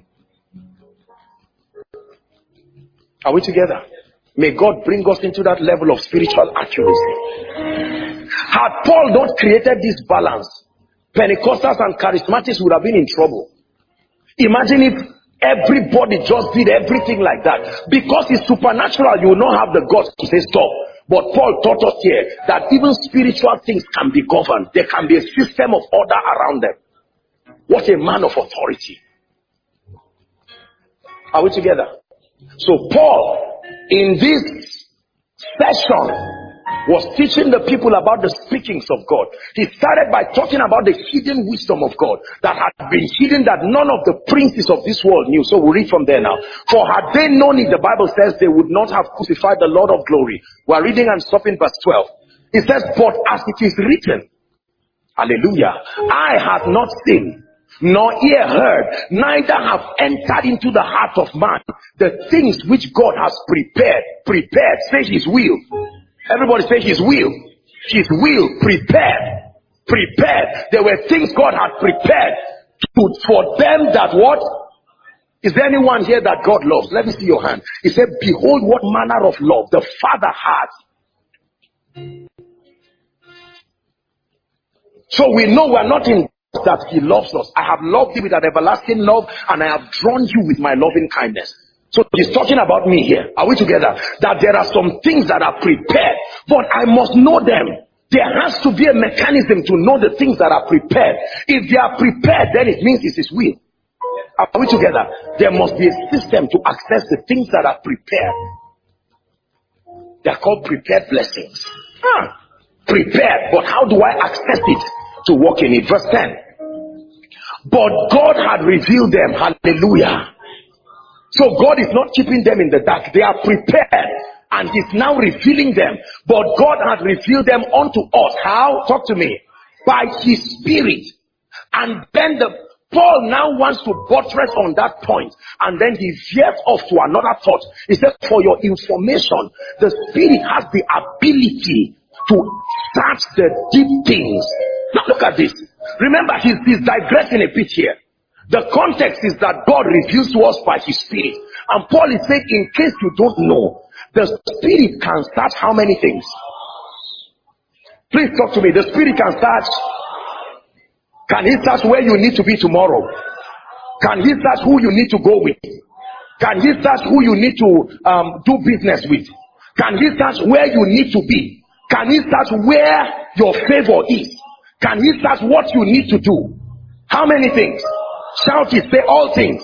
Are we together? May God bring us into that level of spiritual accuracy. Had Paul not created this balance, Pentecostals and Charismatics would have been in trouble. Imagine if everybody just did everything like that. Because it's supernatural, you will not have the guts to say stop. But Paul taught us here that even spiritual things can be governed. There can be a system of order around them. What a man of authority. Are we together? So Paul, in this session, was teaching the people about the speakings of God. He started by talking about the hidden wisdom of God that had been hidden, that none of the princes of this world knew. So we'll read from there now. For had they known it, the Bible says, they would not have crucified the Lord of glory. We're reading and stopping verse 12. It says, but as it is written, hallelujah, eye hath not seen, nor ear heard, neither have entered into the heart of man the things which God has prepared, say his will. Everybody say his will. His will, prepared. There were things God had prepared for them that what? Is there anyone here that God loves? Let me see your hand. He said, behold what manner of love the Father has. So we know we are not in that he loves us. I have loved you with an everlasting love, and I have drawn you with my loving kindness. So he's talking about me here. Are we together? That there are some things that are prepared, but I must know them. There has to be a mechanism to know the things that are prepared. If they are prepared, then it means it's his will. Are we together? There must be a system to access the things that are prepared. They are called prepared blessings. Prepared, but how do I access it to walk in it? Verse 10. But God had revealed them. Hallelujah. So God is not keeping them in the dark. They are prepared and he's now revealing them. But God had revealed them unto us. How? Talk to me. By his Spirit. And then Paul now wants to buttress on that point. And then he veers off to another thought. He says, for your information, the Spirit has the ability to search the deep things. Now look at this. Remember, he's digressing a bit here. The context is that God reveals to us by his Spirit. And Paul is saying, in case you don't know, the Spirit can search how many things? Please talk to me. The Spirit can search. Can he search where you need to be tomorrow? Can he search who you need to go with? Can he search who you need to do business with? Can he search where you need to be? Can he search where your favor is? Can he search what you need to do? How many things? Shout it, say all things.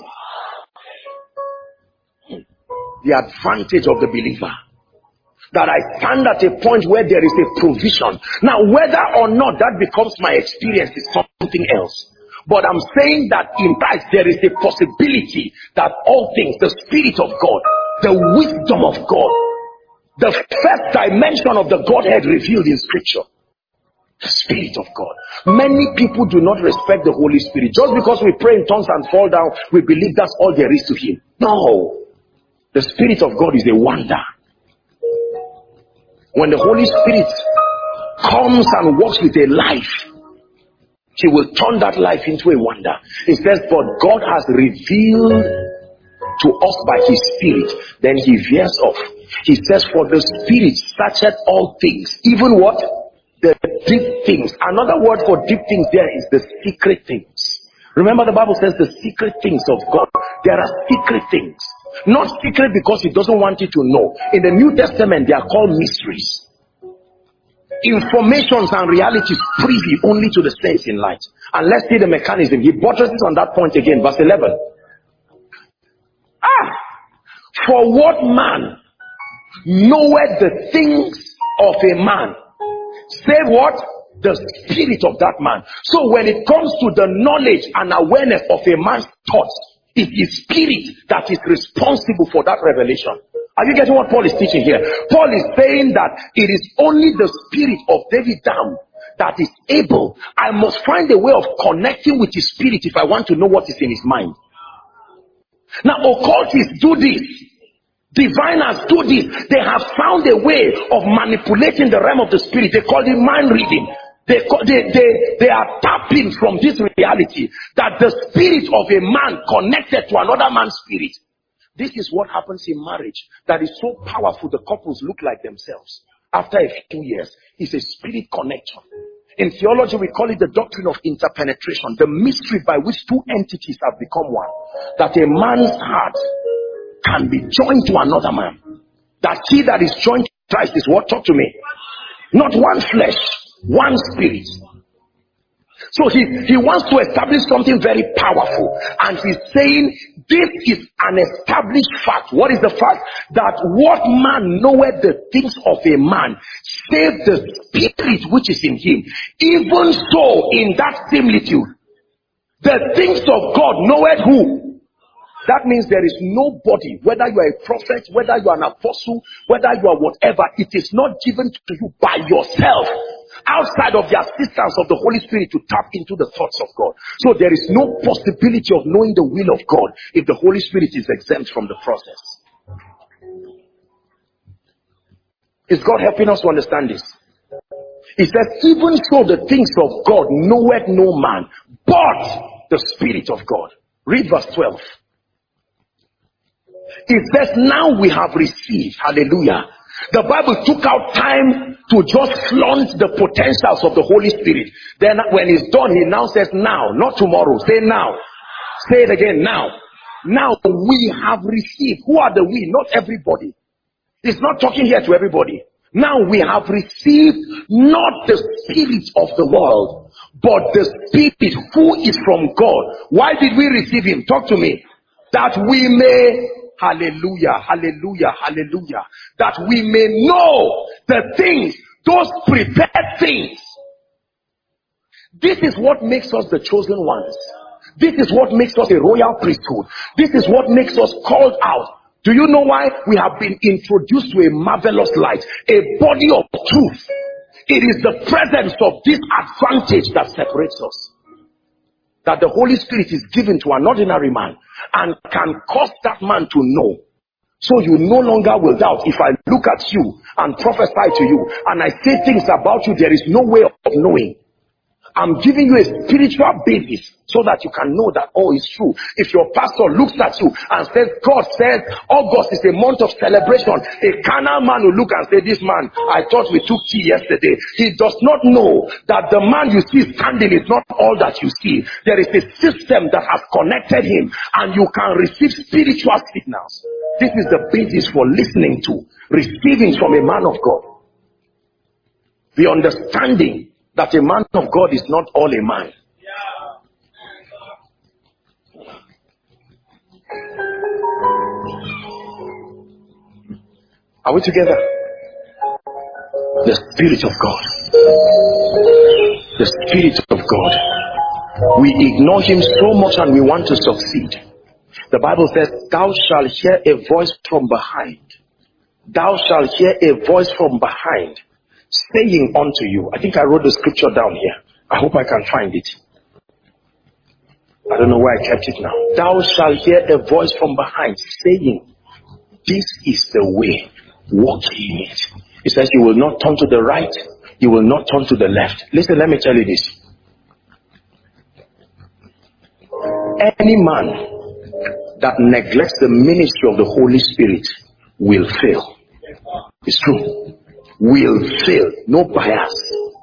The advantage of the believer, that I stand at a point where there is a provision. Now, whether or not that becomes my experience is something else. But I'm saying that in Christ there is a possibility that all things, the Spirit of God, the wisdom of God, the first dimension of the Godhead revealed in Scripture, the Spirit of God. Many people do not respect the Holy Spirit. Just because we pray in tongues and fall down, we believe that's all there is to him. No. The Spirit of God is a wonder. When the Holy Spirit comes and walks with a life, he will turn that life into a wonder. It says, but God has revealed to us by his Spirit. Then he veers off. He says, for the Spirit searcheth all things, even what? The deep things. Another word for deep things there is the secret things. Remember, the Bible says the secret things of God. There are secret things. Not secret because he doesn't want you to know. In the New Testament, they are called mysteries. Informations and realities privy only to the saints in light. And let's see the mechanism. He buttresses on that point again. Verse 11. For what man knoweth the things of a man, save what? The spirit of that man. So when it comes to the knowledge and awareness of a man's thoughts, it is spirit that is responsible for that revelation. Are you getting what Paul is teaching here? Paul is saying that it is only the spirit of David Dam that is able. I must find a way of connecting with his spirit if I want to know what is in his mind. Now, occultists do this. Diviners do this. They have found a way of manipulating the realm of the spirit. They call it mind reading. They are tapping from this reality that the spirit of a man connected to another man's spirit. This is what happens in marriage that is so powerful. The couples look like themselves. After a few years, it's a spirit connection. In theology, we call it the doctrine of interpenetration, the mystery by which two entities have become one. That a man's heart can be joined to another man. That he that is joined to Christ is what? Talk to me. Not one flesh, one spirit. So he wants to establish something very powerful. And he's saying this is an established fact. What is the fact? That what man knoweth the things of a man, save the spirit which is in him. Even so, in that similitude, the things of God knoweth who? That means there is nobody, whether you are a prophet, whether you are an apostle, whether you are whatever, it is not given to you by yourself, outside of the assistance of the Holy Spirit, to tap into the thoughts of God. So there is no possibility of knowing the will of God if the Holy Spirit is exempt from the process. Is God helping us to understand this? He says, even so the things of God knoweth no man, but the Spirit of God. Read verse 12. It says, now we have received. Hallelujah. The Bible took out time to just flaunt the potentials of the Holy Spirit. Then when it's done, he now says now, not tomorrow. Say now. Say it again, now. Now we have received. Who are the we? Not everybody. It's not talking here to everybody. Now we have received not the spirit of the world, but the Spirit who is from God. Why did we receive him? Talk to me. That we may, hallelujah, hallelujah, hallelujah, that we may know the things, those prepared things. This is what makes us the chosen ones. This is what makes us a royal priesthood. This is what makes us called out. Do you know why? We have been introduced to a marvelous light, a body of truth. It is the presence of this advantage that separates us. That the Holy Spirit is given to an ordinary man and can cause that man to know. So you no longer will doubt. If I look at you and prophesy to you and I say things about you, there is no way of knowing. I'm giving you a spiritual basis so that you can know that, oh, it's true. If your pastor looks at you and says, God says August is a month of celebration, a carnal man will look and say, this man, I thought we took tea yesterday. He does not know that the man you see standing is not all that you see. There is a system that has connected him and you can receive spiritual signals. This is the basis for listening to, receiving from a man of God. The understanding that a man of God is not all a man. Are we together? The Spirit of God. The Spirit of God. We ignore him so much and we want to succeed. The Bible says, thou shalt hear a voice from behind. Thou shalt hear a voice from behind, saying unto you. I think I wrote the scripture down here. I hope I can find it. I don't know where I kept it now. Thou shalt hear a voice from behind saying, this is the way, walk in it. It says you will not turn to the right, you will not turn to the left. Listen, let me tell you this. Any man that neglects the ministry of the Holy Spirit will fail. It's true. Will fail. No bias.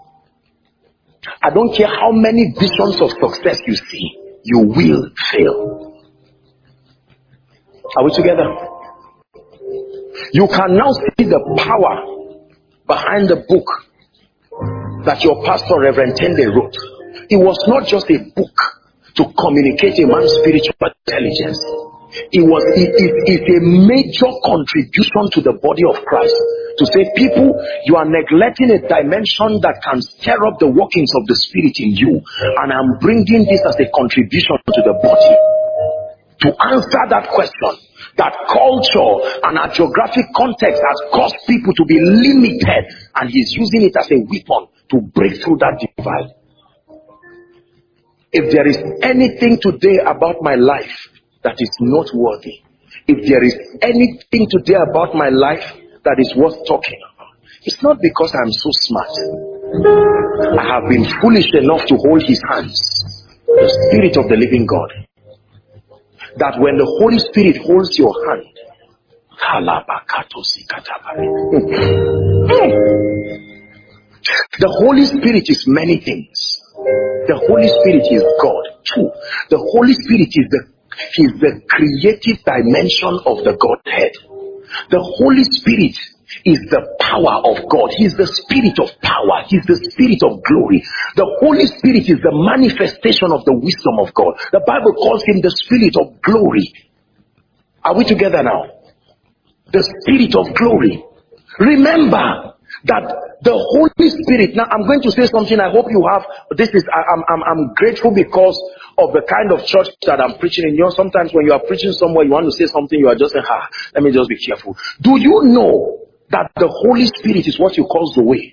I don't care how many visions of success you see, you will fail. Are we together? You can now see the power behind the book that your pastor, Reverend Tende, wrote. It was not just a book to communicate a man's spiritual intelligence. It's a major contribution to the body of Christ to say, people, you are neglecting a dimension that can stir up the workings of the Spirit in you, and I'm bringing this as a contribution to the body. To answer that question, that culture and our geographic context has caused people to be limited, and he's using it as a weapon to break through that divide. If there is anything today about my life that is noteworthy, if there is anything today about my life that is worth talking about, it's not because I'm so smart. I have been foolish enough to hold his hands, the Spirit of the living God. That when the Holy Spirit holds your hand, the Holy Spirit is many things. The Holy Spirit is God too. The Holy Spirit is the creative dimension of the Godhead. The Holy Spirit is the power of God. He's the Spirit of power. He's the Spirit of glory. The Holy Spirit is the manifestation of the wisdom of God. The Bible calls him the Spirit of glory. Are we together now? The Spirit of glory. Remember that the Holy Spirit, now I'm going to say something I hope you have. I'm grateful because of the kind of church that I'm preaching in. You know, sometimes when you are preaching somewhere, you want to say something, you are just saying, let me just be careful. Do you know that the Holy Spirit is what you call the way?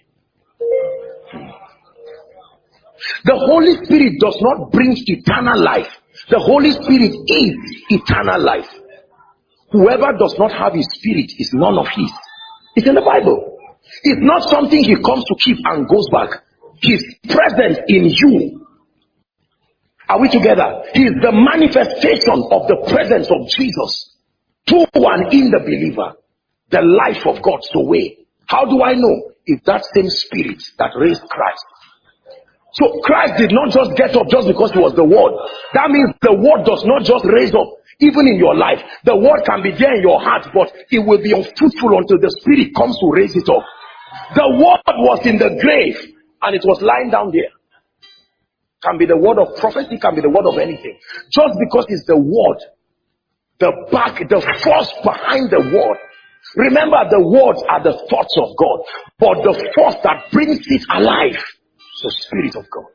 The Holy Spirit does not bring eternal life. The Holy Spirit is eternal life. Whoever does not have his Spirit is none of his. It's in the Bible. It's not something he comes to keep and goes back. He's present in you. Are we together? He is the manifestation of the presence of Jesus to and in the believer. The life of God Zoe. How do I know? If that same Spirit that raised Christ. So Christ did not just get up just because he was the Word. That means the Word does not just raise up. Even in your life, the Word can be there in your heart, but it will be unfruitful until the Spirit comes to raise it up. The Word was in the grave and it was lying down there. Can be the word of prophecy, can be the word of anything. Just because it's the Word, the force behind the Word. Remember, the words are the thoughts of God, but the force that brings it alive is the Spirit of God.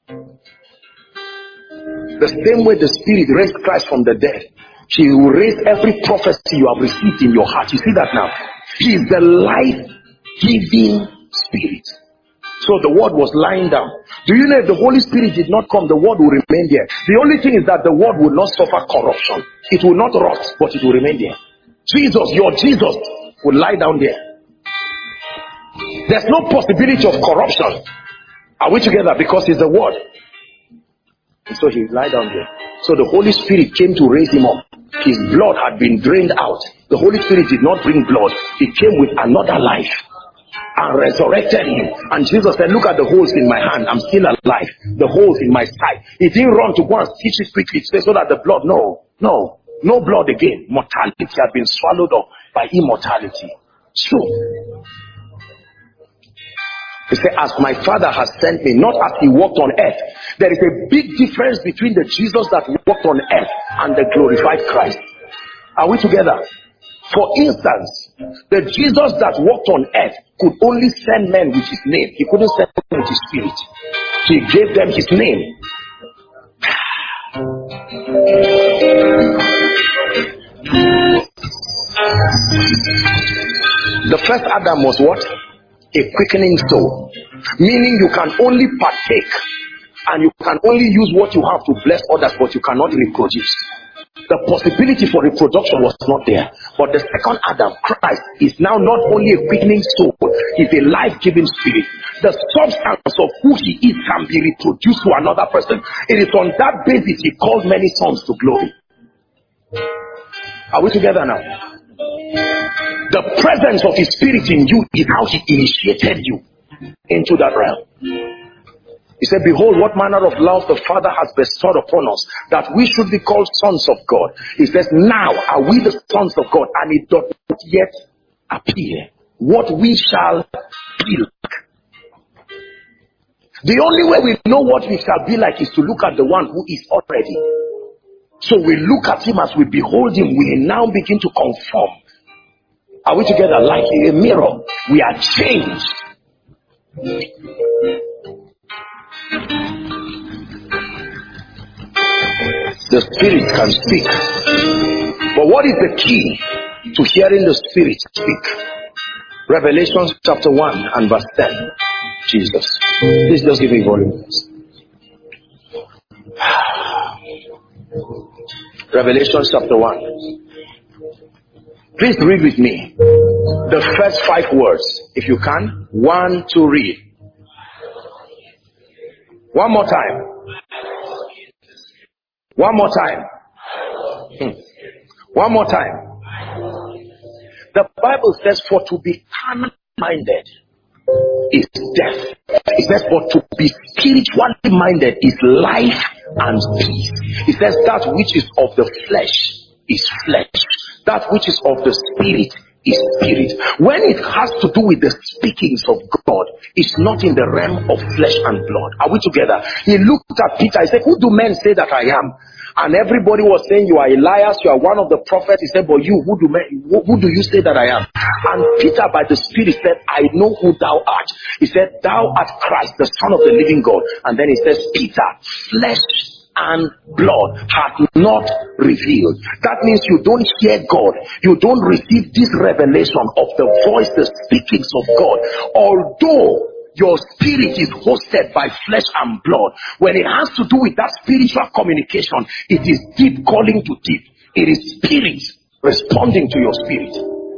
The same way the Spirit raised Christ from the dead, he will raise every prophecy you have received in your heart. You see that now? He is the life-giving Spirit. So the Word was lying down. Do you know if the Holy Spirit did not come, the Word will remain there? The only thing is that the Word will not suffer corruption. It will not rot, but it will remain there. Jesus, your Jesus, will lie down there. There's no possibility of corruption. Are we together? Because it's the Word. And so he lied down there. So the Holy Spirit came to raise him up. His blood had been drained out. The Holy Spirit did not bring blood. He came with another life and resurrected him. And Jesus said, look at the holes in my hand. I'm still alive. The holes in my side. He didn't run to go and stitch it quickly so that the blood, no blood again. Mortality had been swallowed up by immortality. So he said, as my Father has sent me, not as he walked on earth. There is a big difference between the Jesus that walked on earth and the glorified Christ. Are we together? For instance, the Jesus that walked on earth could only send men with his name. He couldn't send them with his Spirit. He gave them his name. The first Adam was what? A quickening soul. Meaning you can only partake and you can only use what you have to bless others, but you cannot reproduce. The possibility for reproduction was not there. But the second Adam, Christ, is now not only a quickening soul, he's a life-giving Spirit. The substance of who he is can be reproduced to another person. It is on that basis he called many sons to glory. Are we together now? The presence of his Spirit in you is how he initiated you into that realm. He said, behold, what manner of love the Father has bestowed upon us, that we should be called sons of God. He says, now are we the sons of God, and it doth not yet appear what we shall be like. The only way we know what we shall be like is to look at the one who is already. So we look at him, as we behold him, we now begin to conform. Are we together? Like a mirror, we are changed. The Spirit can speak. But what is the key to hearing the Spirit speak? Revelation chapter 1 and verse 10. Jesus. Please just give me volume. Revelation chapter 1. Please read with me the first 5 words. If you can. 1, 2, read. One more time. One more time. One more time. The Bible says, for to be carnal-minded is death. It says, but to be spiritually minded is life and peace. It says, that which is of the flesh is flesh. That which is of the spirit is spirit. When it has to do with the speakings of God, it's not in the realm of flesh and blood. Are we together? He looked at Peter. He said, who do men say that I am? And everybody was saying, you are Elias, you are one of the prophets. He said, but you, who do you say that I am? And Peter by the Spirit said, I know who thou art. He said, thou art Christ, the Son of the living God. And then he says, Peter, flesh and blood hath not revealed. That means you don't hear God. You don't receive this revelation of the voice, the speakings of God. Although your spirit is hosted by flesh and blood, when it has to do with that spiritual communication, it is deep calling to deep. It is spirit responding to your spirit.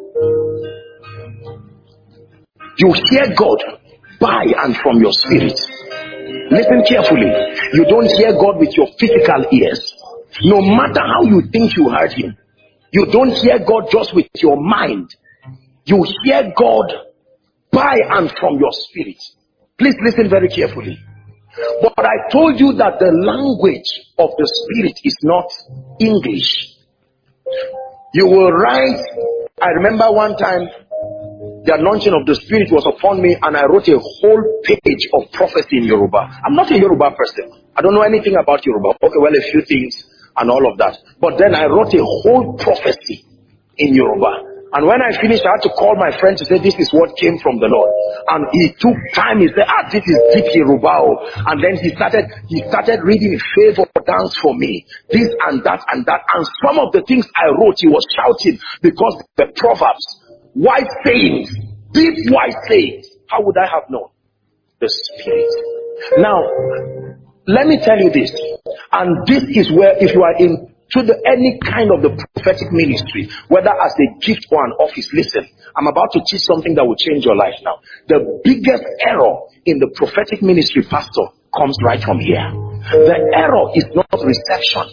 You hear God by and from your spirit. Listen carefully. You don't hear God with your physical ears. No matter how you think you heard him. You don't hear God just with your mind. You hear God by and from your spirit. Please listen very carefully. But I told you that the language of the spirit is not English. You will write. I remember one time the anointing of the spirit was upon me, and I wrote a whole page of prophecy in Yoruba. I'm not a Yoruba person. I don't know anything about Yoruba. Okay, well, a few things and all of that. But then I wrote a whole prophecy in Yoruba. And when I finished, I had to call my friend to say, this is what came from the Lord. And he took time. He said, this is deep Yoruba. And then he started reading favor dance for me. This and that and that. And some of the things I wrote, he was shouting, because the Proverbs, wise sayings, deep wise sayings. How would I have known? The Spirit. Now, let me tell you this. And this is where, if you are in any kind of the prophetic ministry, whether as a gift or an office, listen, I'm about to teach something that will change your life now. The biggest error in the prophetic ministry, pastor, comes right from here. The error is not reception.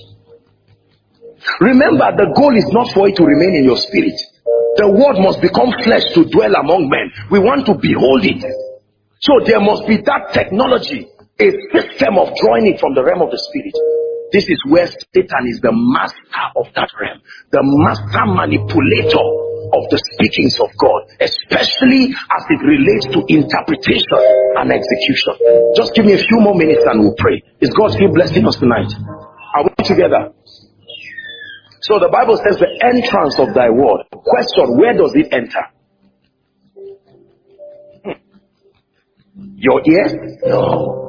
Remember, the goal is not for it to remain in your spirit. The word must become flesh to dwell among men. We want to behold it. So there must be that technology, a system of drawing it from the realm of the spirit. This is where Satan is the master of that realm, the master manipulator of the speakings of God, especially as it relates to interpretation and execution. Just give me a few more minutes and we'll pray. Is God still blessing us tonight? Are we together? So the Bible says the entrance of thy word. Question, where does it enter? Your ears? No.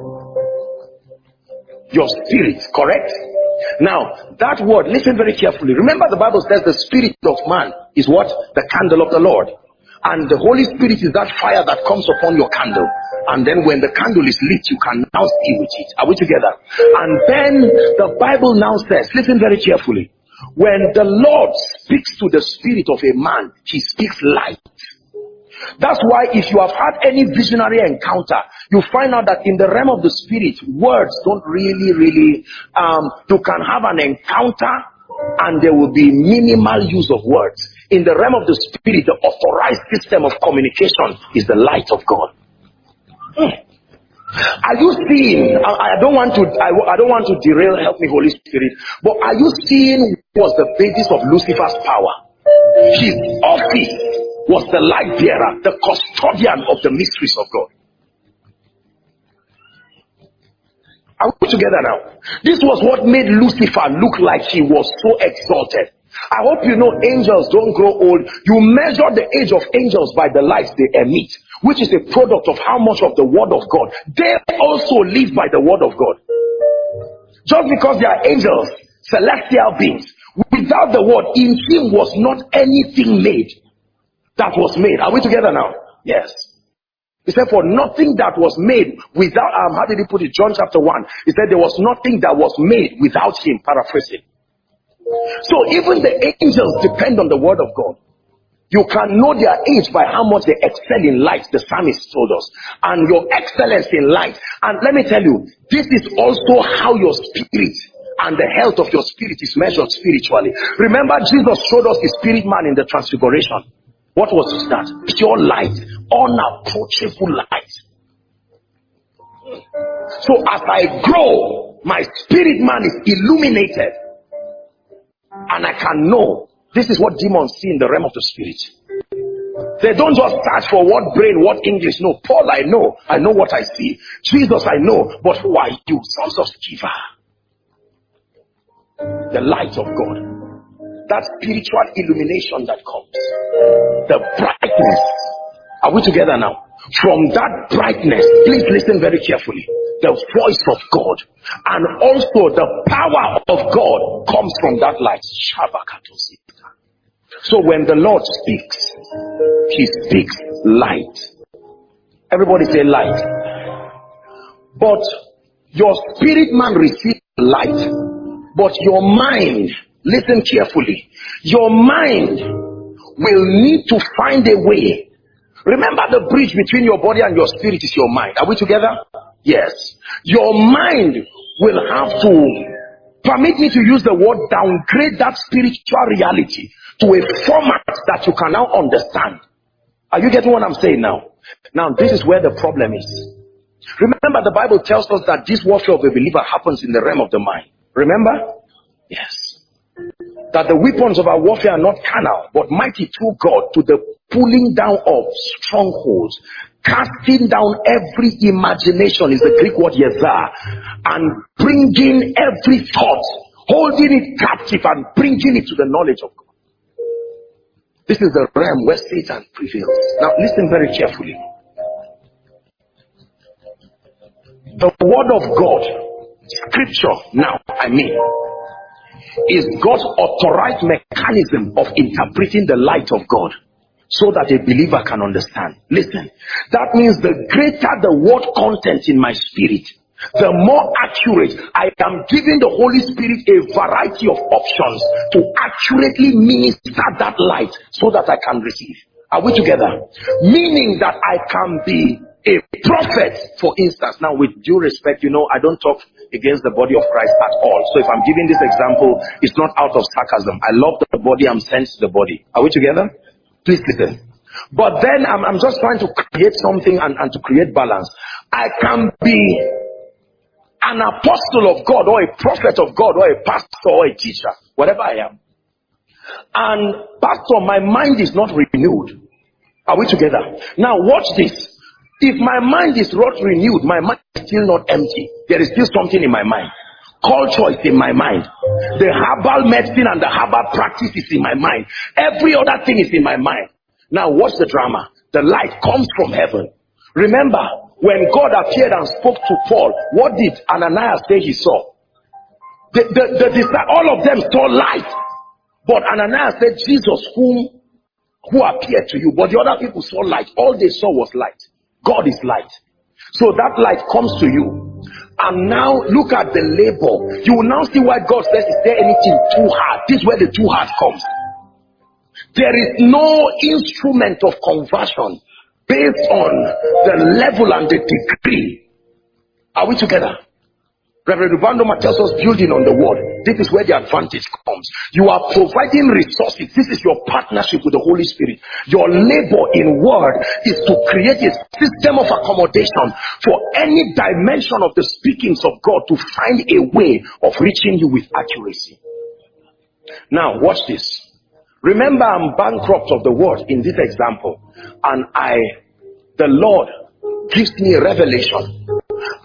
Your spirit, correct? Now, that word, listen very carefully. Remember, the Bible says the spirit of man is what? The candle of the Lord. And the Holy Spirit is that fire that comes upon your candle. And then when the candle is lit, you can now see with it. Are we together? And then the Bible now says, listen very carefully. When the Lord speaks to the spirit of a man, he speaks light. That's why if you have had any visionary encounter, you find out that in the realm of the spirit, words don't really, you can have an encounter and there will be minimal use of words. In the realm of the spirit, the authorized system of communication is the light of God. Are you seeing, I don't want to derail, help me Holy Spirit, but are you seeing what was the basis of Lucifer's power? His office was the light bearer, the custodian of the mysteries of God. Are we together now? This was what made Lucifer look like he was so exalted. I hope you know angels don't grow old. You measure the age of angels by the light they emit, which is a product of how much of the word of God. They also live by the word of God. Just because they are angels, celestial beings, without the word, in him was not anything made that was made. Are we together now? Yes. He said, for nothing that was made without, how did he put it? John chapter 1. He said, there was nothing that was made without him. Paraphrasing. So even the angels depend on the word of God. You can know their age by how much they excel in light, the psalmist told us. And your excellence in light. And let me tell you, this is also how your spirit and the health of your spirit is measured spiritually. Remember, Jesus showed us the spirit man in the transfiguration. What was that? Pure light, unapproachable light. So as I grow, my spirit man is illuminated. And I can know. This is what demons see in the realm of the spirit. They don't just search for what brain, what English. No, Paul, I know what I see. Jesus, I know. But who are you? Sons of Sceva. The light of God. That spiritual illumination that comes. The brightness. Are we together now? From that brightness, please listen very carefully. The voice of God and also the power of God comes from that light. So when the Lord speaks, he speaks light. Everybody say light. But your spirit man receives light. But your mind, listen carefully, your mind will need to find a way. Remember, the bridge between your body and your spirit is your mind. Are we together? Yes. Your mind will have to, permit me to use the word, downgrade that spiritual reality to a format that you can now understand. Are you getting what I'm saying now? Now, this is where the problem is. Remember, the Bible tells us that this warfare of a believer happens in the realm of the mind. Remember? Yes. That the weapons of our warfare are not carnal, but mighty through God to the pulling down of strongholds, casting down every imagination, is the Greek word yezah, and bringing every thought, holding it captive and bringing it to the knowledge of God. This is the realm where Satan prevails. Now listen very carefully. The word of God, scripture now, is God's authorized mechanism of interpreting the light of God so that a believer can understand. Listen, that means the greater the word content in my spirit, the more accurate. I am giving the Holy Spirit a variety of options to accurately minister that light so that I can receive. Are we together? Meaning that I can be a prophet, for instance. Now, with due respect, I don't talk against the body of Christ at all. So if I'm giving this example, it's not out of sarcasm. I love the body, I'm sent to the body. Are we together? Please listen. But then I'm just trying to create something and to create balance. I can be an apostle of God or a prophet of God or a pastor or a teacher, whatever I am. And pastor, my mind is not renewed. Are we together? Now watch this. If my mind is not renewed, my mind is still not empty. There is still something in my mind. Culture is in my mind. The herbal medicine and the herbal practice is in my mind. Every other thing is in my mind. Now watch the drama. The light comes from heaven. Remember, when God appeared and spoke to Paul, what did Ananias say he saw? All of them saw light. But Ananias said, Jesus who appeared to you. But the other people saw light. All they saw was light. God is light. So that light comes to you. And now look at the labor. You will now see why God says, is there anything too hard? This is where the too hard comes. There is no instrument of conversion based on the level and the degree. Are we together? Reverend Rubandoma tells us building on the word. This is where the advantage comes. You are providing resources. This is your partnership with the Holy Spirit. Your labor in word is to create a system of accommodation for any dimension of the speakings of God to find a way of reaching you with accuracy. Now, watch this. Remember, I'm bankrupt of the word in this example. And the Lord gives me a revelation.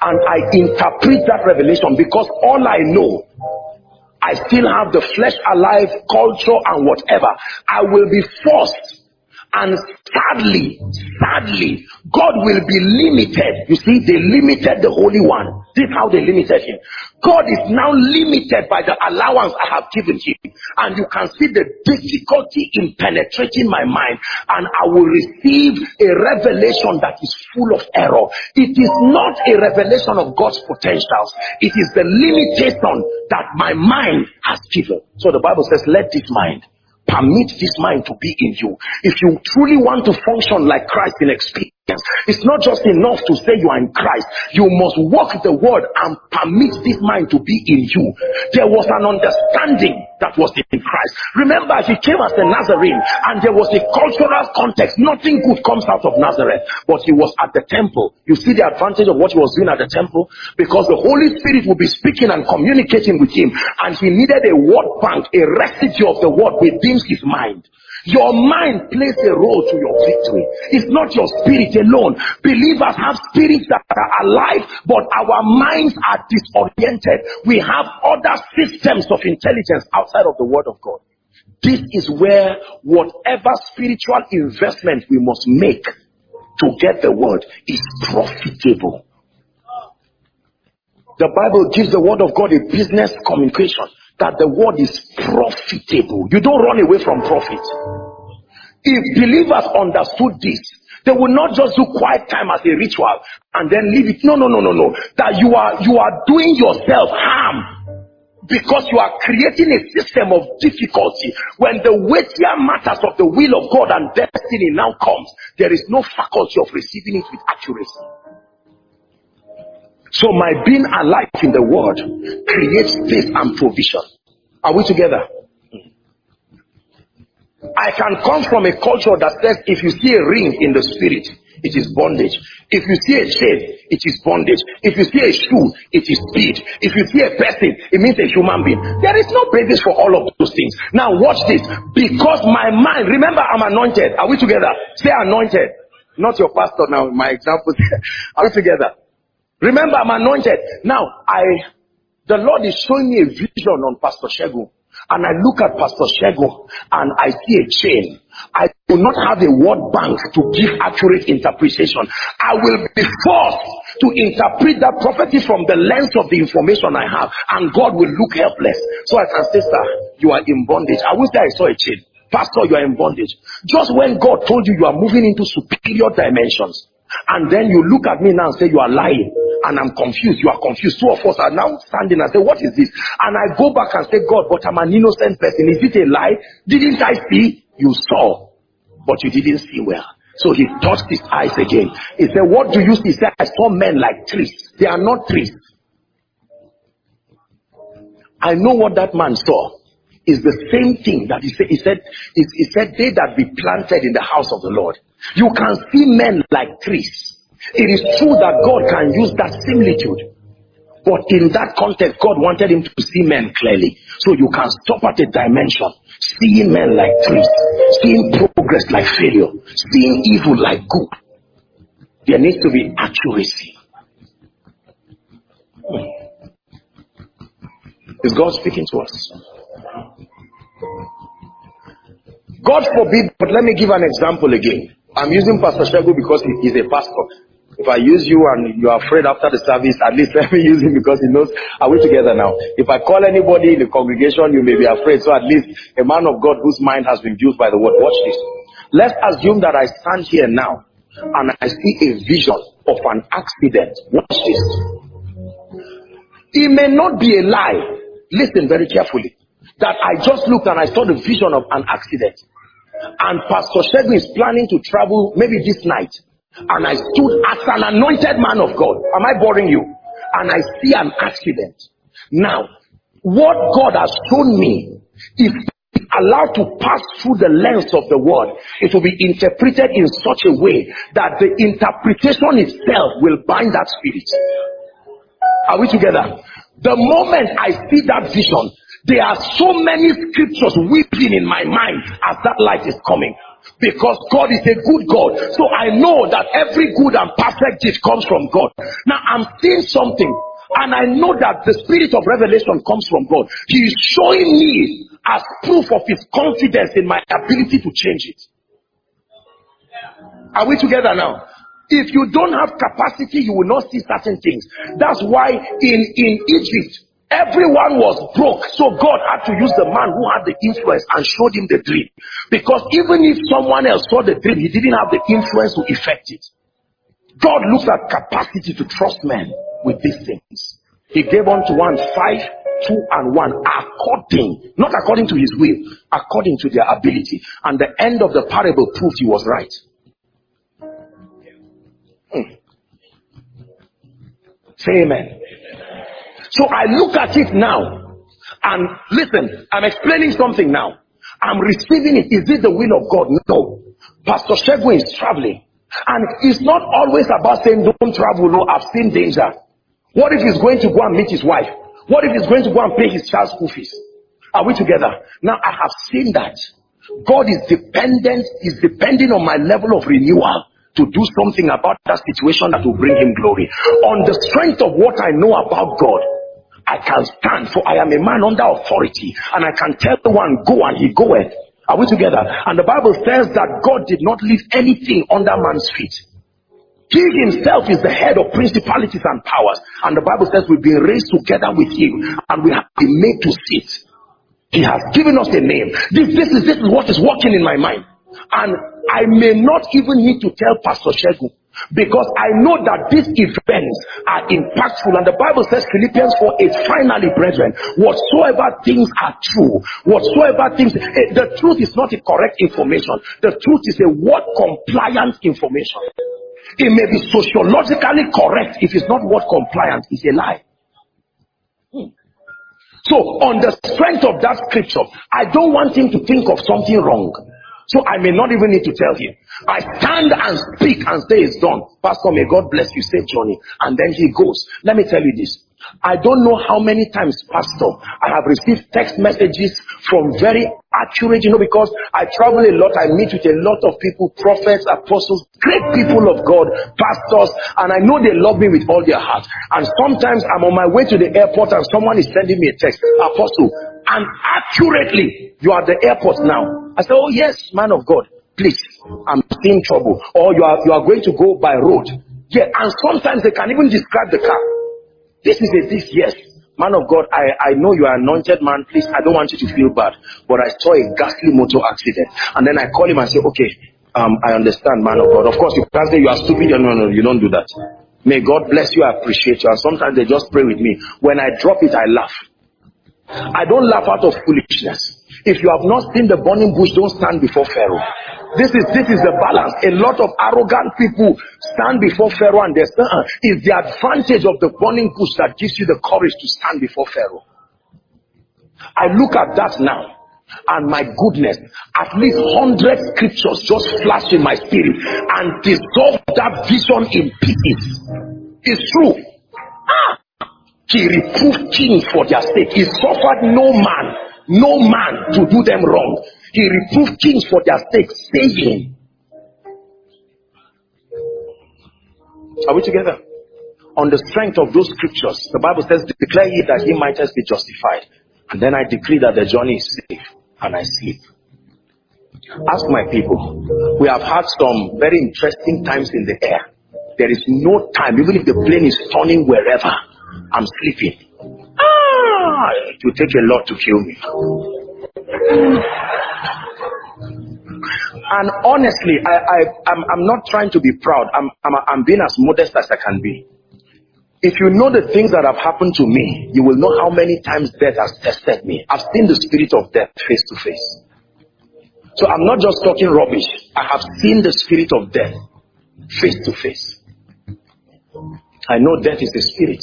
and I interpret that revelation, because all I know, I still have the flesh alive, culture and whatever. I will be forced, and sadly, God will be limited. You see, they limited the Holy One. This is how they limited him. God is now limited by the allowance I have given him. And you can see the difficulty in penetrating my mind. And I will receive a revelation that is full of error. It is not a revelation of God's potentials. It is the limitation that my mind has given. So the Bible says, let this mind. Permit this mind to be in you. If you truly want to function like Christ in experience, it's not just enough to say you are in Christ. You must walk the word and permit this mind to be in you. There was an understanding that was in Christ. Remember, he came as a Nazarene, and there was a cultural context. Nothing good comes out of Nazareth, but he was at the temple. You see the advantage of what he was doing at the temple? Because the Holy Spirit will be speaking and communicating with him, and he needed a word bank, a residue of the word within his mind. Your mind plays a role to your victory. It's not your spirit alone. Believers have spirits that are alive, but our minds are disoriented. We have other systems of intelligence outside of the word of God. This is where whatever spiritual investment we must make to get the word is profitable. The Bible gives the word of God a business communication, that the word is profitable. You don't run away from profit. If believers understood this, they will not just do quiet time as a ritual and then leave it. No. That you are doing yourself harm, because you are creating a system of difficulty. When the weightier matters of the will of God and destiny now comes, there is no faculty of receiving it with accuracy. So my being alive in the word creates space and provision. Are we together? I can come from a culture that says if you see a ring in the spirit, it is bondage. If you see a chain, it is bondage. If you see a shoe, it is speed. If you see a person, it means a human being. There is no basis for all of those things. Now watch this. Because my mind, remember I'm anointed. Are we together? Say anointed. Not your pastor now, my example. Are we together? Remember, I'm anointed. Now, the Lord is showing me a vision on Pastor Shegun. And I look at Pastor Shegun and I see a chain. I will not have a word bank to give accurate interpretation. I will be forced to interpret that prophecy from the lens of the information I have. And God will look helpless. So I can say, sir, you are in bondage. I wish that I saw a chain. Pastor, you are in bondage. Just when God told you you are moving into superior dimensions, and then you look at me now and say you are lying, and I'm confused. You are confused. Two of us are now standing and say, what is this? And I go back and say, God, but I'm an innocent person. Is it a lie? Didn't I see? You saw, but you didn't see well. So he touched his eyes again. He said, what do you see? He said, I saw men like trees. They are not trees. I know what that man saw is the same thing that he said, they that be planted in the house of the Lord. You can see men like trees. It is true that God can use that similitude, but in that context, God wanted him to see men clearly. So you can stop at a dimension, seeing men like trees, seeing progress like failure, seeing evil like good. There needs to be accuracy. Is God speaking to us? God forbid, but let me give an example again. I'm using Pastor Shegun because he's a pastor. If I use you and you're afraid after the service, at least let me use him because he knows. Are we together now? If I call anybody in the congregation, you may be afraid. So at least a man of God whose mind has been used by the word. Watch this. Let's assume that I stand here now and I see a vision of an accident. Watch this. It may not be a lie. Listen very carefully. That I just looked and I saw the vision of an accident. And Pastor Shegun is planning to travel maybe this night. And I stood as an anointed man of God. Am I boring you? And I see an accident. Now, what God has shown me, if it's allowed to pass through the lens of the word, it will be interpreted in such a way that the interpretation itself will bind that spirit. Are we together? The moment I see that vision, there are so many scriptures weeping in my mind as that light is coming. because God is a good God. So I know that every good and perfect gift comes from God. Now I'm seeing something, and I know that the spirit of revelation comes from God. He is showing me as proof of his confidence in my ability to change it. Are we together now? If you don't have capacity, you will not see certain things. That's why in Egypt, everyone was broke. So God had to use the man who had the influence and showed him the dream. Because even if someone else saw the dream, he didn't have the influence to effect it. God looks at capacity to trust men with these things. He gave unto one 5, 2, and 1 according, not according to his will, according to their ability. And the end of the parable proved he was right. Say amen. So I look at it now, and listen, I'm explaining something now. I'm receiving it. Is it the will of God? No. Pastor Shegun is traveling, and it's not always about saying don't travel. No, I've seen danger. What if he's going to go and meet his wife? What if he's going to go and pay his child's school fees? Are we together? Now I have seen that God is depending on my level of renewal to do something about that situation that will bring him glory. On the strength of what I know about God, I can stand, for I am a man under authority, and I can tell the one, go, and he goeth. Are we together? And the Bible says that God did not leave anything under man's feet. He himself is the head of principalities and powers, and the Bible says we've been raised together with him, and we have been made to sit. He has given us a name. This is what is working in my mind. And I may not even need to tell Pastor Shegun, because I know that these events are impactful. And the Bible says, Philippians 4:8, finally, brethren, whatsoever things are true, the truth is not a correct information. The truth is a word compliant information. It may be sociologically correct. If it's not word compliant, it's a lie. So on the strength of that scripture, I don't want him to think of something wrong. So I may not even need to tell him. I stand and speak and say it's done. Pastor, may God bless you, say Johnny. And then he goes. Let me tell you this. I don't know how many times, Pastor, I have received text messages from very accurate, because I travel a lot. I meet with a lot of people, prophets, apostles, great people of God, pastors, and I know they love me with all their heart. And sometimes I'm on my way to the airport and someone is sending me a text, Apostle, and accurately, you are at the airport now. I say, oh yes, man of God, please, I'm in trouble. Or you are going to go by road. Yeah, and sometimes they can even describe the car. This is this, yes. Man of God, I know you are anointed man. Please, I don't want you to feel bad, but I saw a ghastly motor accident. And then I call him and say, okay, I understand, man of God. Of course, you can't say you are stupid. No, you don't do that. May God bless you. I appreciate you. And sometimes they just pray with me. When I drop it, I laugh. I don't laugh out of foolishness. If you have not seen the burning bush, don't stand before Pharaoh. This is the balance. A lot of arrogant people stand before Pharaoh, and it's the advantage of the burning bush that gives you the courage to stand before Pharaoh. I look at that now, and my goodness, at least 100 scriptures just flash in my spirit and dissolve that vision in pieces. It's true. He reproved kings for their sake. He suffered no man to do them wrong. He reproved kings for their sake, saying, are we together? On the strength of those scriptures, the Bible says, declare ye that ye mightest be justified. And then I decree that the journey is safe, and I sleep. Ask my people. We have had some very interesting times in the air. There is no time, even if the plane is turning wherever, I'm sleeping. It will take a lot to kill me. And honestly, I'm not trying to be proud. I'm being as modest as I can be. If you know the things that have happened to me, you will know how many times death has tested me. I've seen the spirit of death face to face. So I'm not just talking rubbish. I have seen the spirit of death face to face. I know death is a spirit.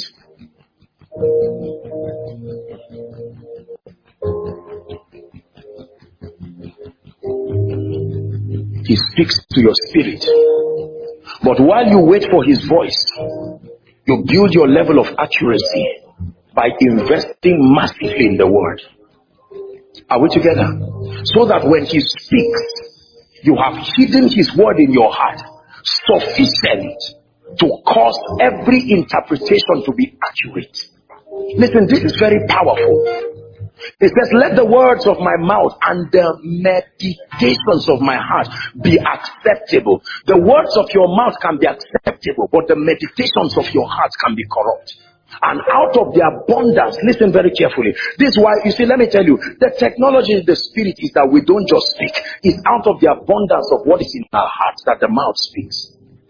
He speaks to your spirit. But while you wait for his voice, you build your level of accuracy by investing massively in the word. Are we together? So that when he speaks, You have hidden his word in your heart, sufficient to cause every interpretation to be accurate. Listen, this is very powerful. It says, let the words of my mouth and the meditations of my heart be acceptable. The words of your mouth can be acceptable, but the meditations of your heart can be corrupt. And out of the abundance, listen very carefully. This is why, you see, let me tell you, the technology in the spirit is that we don't just speak. It's out of the abundance of what is in our hearts that the mouth speaks.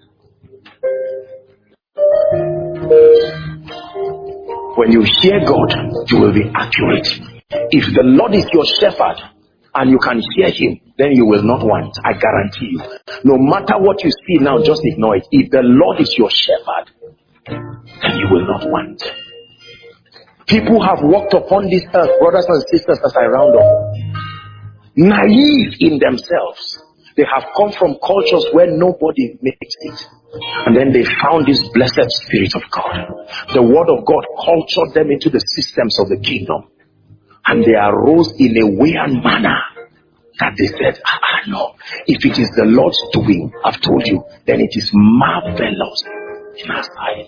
When you hear God, you will be accurate. If the Lord is your shepherd and you can hear him, then you will not want. I guarantee you. No matter what you see now, just ignore it. If the Lord is your shepherd, then you will not want. People have walked upon this earth, brothers and sisters, as I round up, naive in themselves. They have come from cultures where nobody makes it. And then they found this blessed Spirit of God. The word of God cultured them into the systems of the kingdom. And they arose in a way and manner that they said, no, if it is the Lord's doing, I've told you, then it is marvelous in our sight.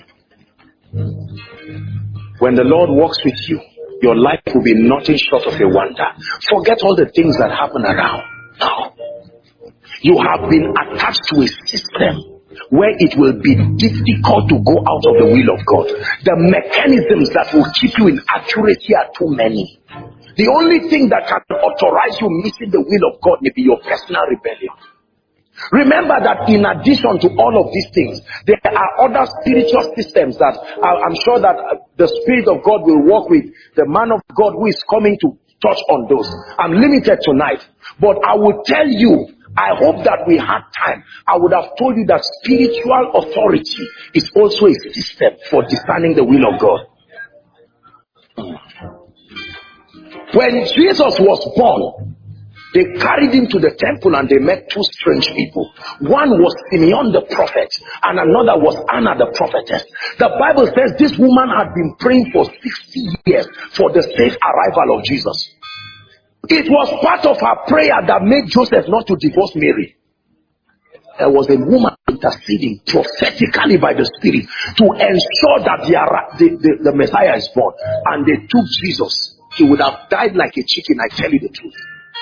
When the Lord walks with you, your life will be nothing short of a wonder. Forget all the things that happen around. No. You have been attached to a system where it will be difficult to go out of the will of God. The mechanisms that will keep you in accuracy are too many. The only thing that can authorize you missing the will of God may be your personal rebellion. Remember that in addition to all of these things, there are other spiritual systems that I'm sure that the Spirit of God will work with the man of God who is coming to touch on those. I'm limited tonight, but I will tell you, I hope that we had time. I would have told you that spiritual authority is also a system for discerning the will of God. When Jesus was born, they carried him to the temple and they met two strange people. One was Simeon the prophet and another was Anna the prophetess. The Bible says this woman had been praying for 60 years for the safe arrival of Jesus. It was part of her prayer that made Joseph not to divorce Mary. There was a woman interceding prophetically by the Spirit to ensure that the Messiah is born. And they took Jesus. He would have died like a chicken, I tell you the truth.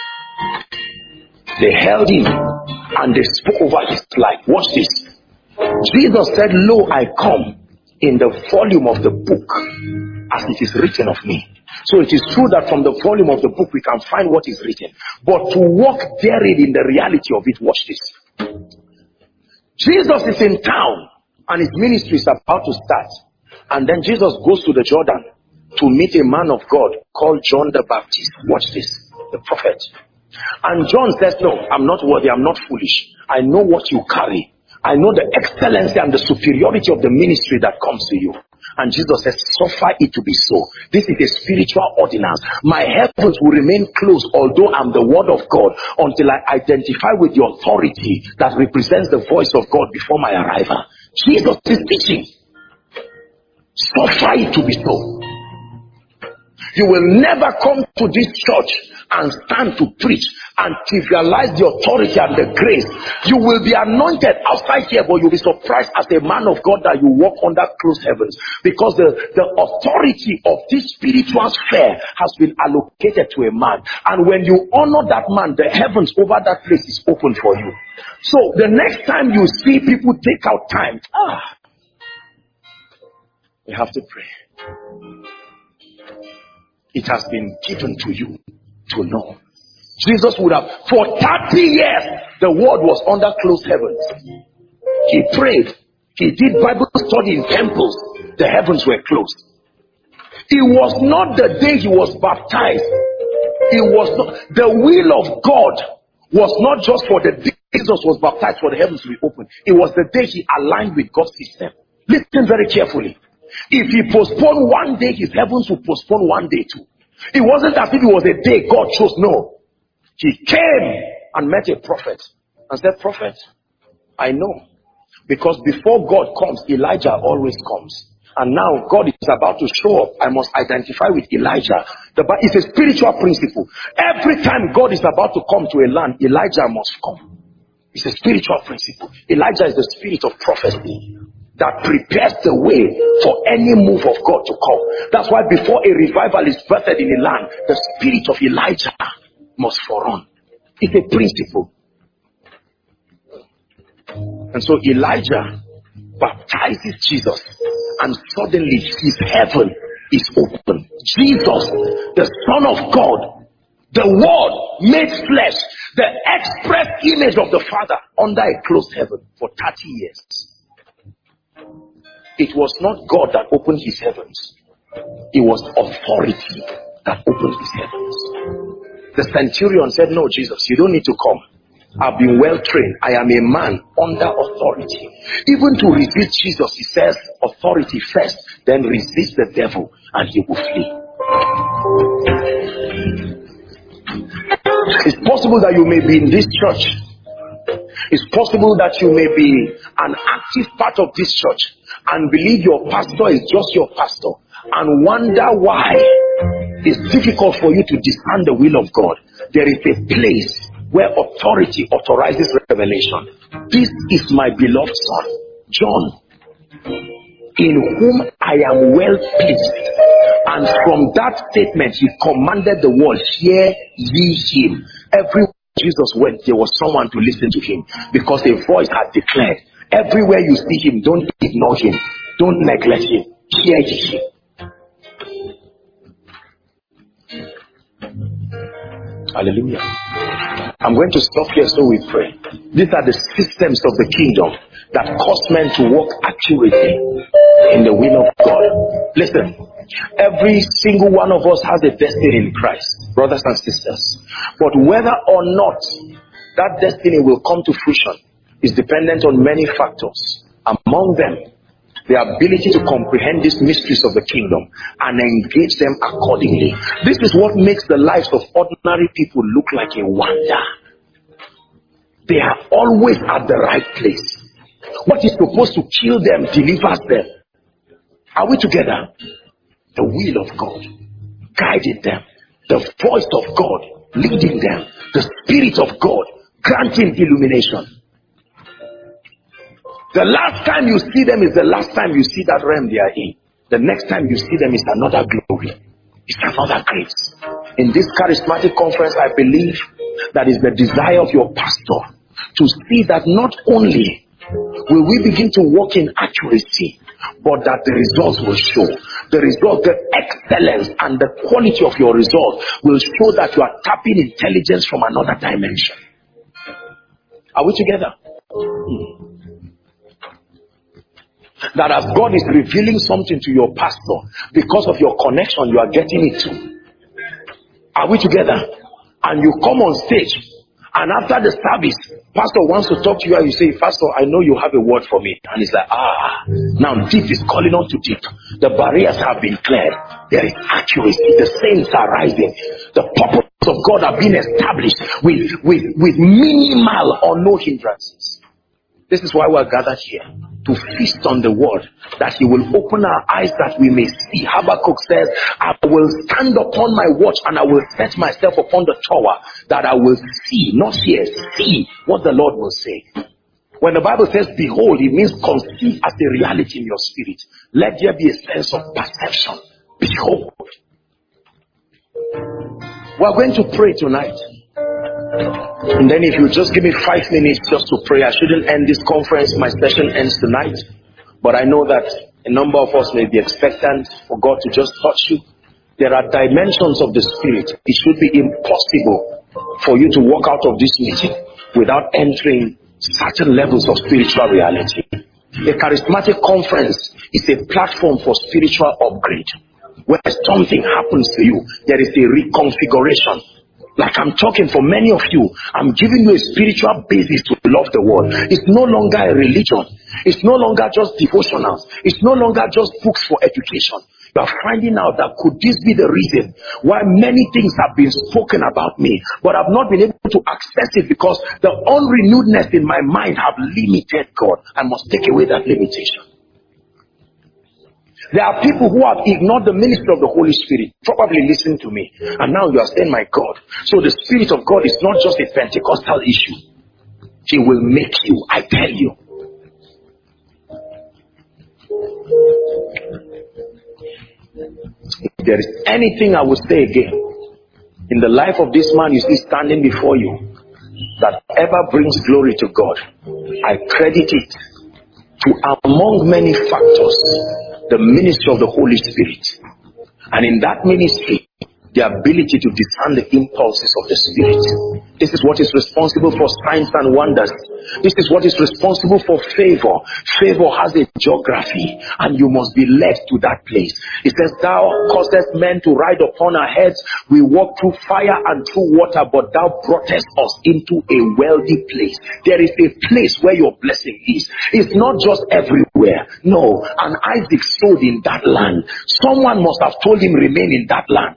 They held him and they spoke over his life. Watch this. Jesus said, "Lo, I come in the volume of the book as it is written of me." So it is true that from the volume of the book we can find what is written. But to walk therein in the reality of it, watch this. Jesus is in town and his ministry is about to start. And then Jesus goes to the Jordan to meet a man of God called John the Baptist. Watch this, the prophet. And John says, "No, I'm not worthy, I'm not foolish. I know what you carry. I know the excellency and the superiority of the ministry that comes to you." And Jesus says, "Suffer it to be so." This is a spiritual ordinance. My heavens will remain closed, although I'm the word of God, until I identify with the authority that represents the voice of God before my arrival. Jesus is teaching. Suffer it to be so. You will never come to this church and stand to preach and trivialize the authority and the grace. You will be anointed outside here, but you'll be surprised as a man of God that you walk under closed heavens, because the authority of this spiritual sphere has been allocated to a man. And when you honor that man, the heavens over that place is open for you. So the next time you see people take out time, you have to pray. It has been given to you to know. Jesus would have, for 30 years, the word was under closed heavens. He prayed. He did Bible study in temples. The heavens were closed. It was not the day he was baptized. It was not. The will of God was not just for the day Jesus was baptized for the heavens to be opened. It was the day he aligned with God's system. Listen very carefully. If he postponed one day, his heavens would postpone one day too. It wasn't as if it was a day God chose. No. He came and met a prophet and said, "Prophet, I know. Because before God comes, Elijah always comes. And now God is about to show up. I must identify with Elijah. It's a spiritual principle. Every time God is about to come to a land, Elijah must come. It's a spiritual principle. Elijah is the spirit of prophecy that prepares the way for any move of God to come. That's why before a revival is birthed in a land, the spirit of Elijah must forerun. It's a principle. And so Elijah baptizes Jesus, and suddenly his heaven is open. Jesus, the Son of God, the Word made flesh, the express image of the Father, under a closed heaven for 30 years. It was not God that opened his heavens. It was authority that opened his heavens. The centurion said, "No, Jesus, you don't need to come. I've been well trained. I am a man under authority." Even to resist Jesus, he says, authority first, then resist the devil and he will flee. It's possible that you may be in this church. It's possible that you may be an active part of this church and believe your pastor is just your pastor and wonder why it's difficult for you to discern the will of God. There is a place where authority authorizes revelation. This is my beloved son, John, in whom I am well pleased. And from that statement, he commanded the world, "Hear ye him." Everywhere Jesus went, there was someone to listen to him, because a voice had declared, everywhere you see him, don't ignore him, don't neglect him, hear ye him. Hallelujah. I'm going to stop here so we pray. These are the systems of the kingdom that cause men to walk accurately in the will of God. Listen, every single one of us has a destiny in Christ, brothers and sisters. But whether or not that destiny will come to fruition is dependent on many factors. Among them, the ability to comprehend these mysteries of the kingdom and engage them accordingly. This is what makes the lives of ordinary people look like a wonder. They are always at the right place. What is supposed to kill them delivers them. Are we together? The will of God guiding them. The voice of God leading them. The Spirit of God granting illumination. The last time you see them is the last time you see that realm they are in. The next time you see them is another glory. It's another grace. In this charismatic conference, I believe that is the desire of your pastor to see that not only will we begin to walk in accuracy, but that the results will show. The result, the excellence and the quality of your result will show that you are tapping intelligence from another dimension. Are we together? That as God is revealing something to your pastor, because of your connection, you are getting it too. Are we together? And you come on stage, and after the service, pastor wants to talk to you, and you say, "Pastor, I know you have a word for me." And he's like, now deep is calling on to deep. The barriers have been cleared. There is accuracy. The saints are rising. The purpose of God are being established with minimal or no hindrances. This is why we are gathered here, to feast on the word, that he will open our eyes that we may see. Habakkuk says, "I will stand upon my watch and I will set myself upon the tower, that I will see," not hear, see what the Lord will say. When the Bible says behold, it means conceive as a reality in your spirit. Let there be a sense of perception. Behold. We are going to pray tonight. And then if you just give me 5 minutes just to pray. I shouldn't end this conference. My session ends tonight. But I know that a number of us may be expectant for God to just touch you. There are dimensions of the Spirit. It should be impossible for you to walk out of this meeting without entering certain levels of spiritual reality. A charismatic conference is a platform for spiritual upgrade. When something happens to you, there is a reconfiguration. Like I'm talking for many of you, I'm giving you a spiritual basis to love the world. It's no longer a religion. It's no longer just devotionals. It's no longer just books for education. You are finding out that could this be the reason why many things have been spoken about me, but I've not been able to access it because the unrenewedness in my mind have limited God. I must take away that limitation. There are people who have ignored the ministry of the Holy Spirit. Probably listen to me. And now you are saying, my God. So the Spirit of God is not just a Pentecostal issue. He will make you, I tell you. If there is anything I will say again, in the life of this man you see standing before you, that ever brings glory to God, I credit it to, among many factors, the ministry of the Holy Spirit. And in that ministry, the ability to discern the impulses of the Spirit. This is what is responsible for signs and wonders. This is what is responsible for favor. Favor has a geography, and you must be led to that place. It says, thou causest men to ride upon our heads. We walk through fire and through water, but thou broughtest us into a wealthy place. There is a place where your blessing is. It's not just everywhere. No, and Isaac sowed in that land. Someone must have told him, remain in that land.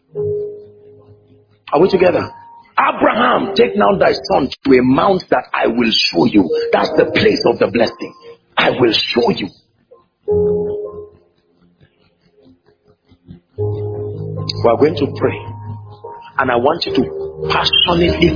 Are we together? Abraham, take now thy son to a mount that I will show you. That's the place of the blessing. I will show you. We are going to pray, and I want you to passionately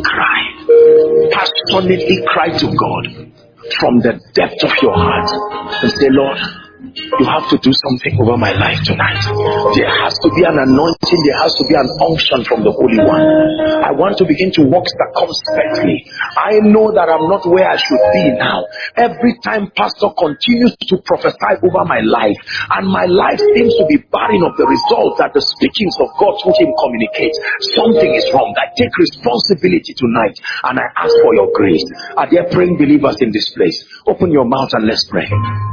cry to God from the depth of your heart and say, Lord, you have to do something over my life tonight. There has to be an anointing. There has to be an unction from the Holy One. I want to begin to walk circumspectly. I know that I'm not where I should be now. Every time pastor continues to prophesy over my life, and my life seems to be barren of the results that the speakings of God through him communicates, something is wrong. I take responsibility tonight, and I ask for your grace. Are there praying believers in this place? Open your mouth and let's pray.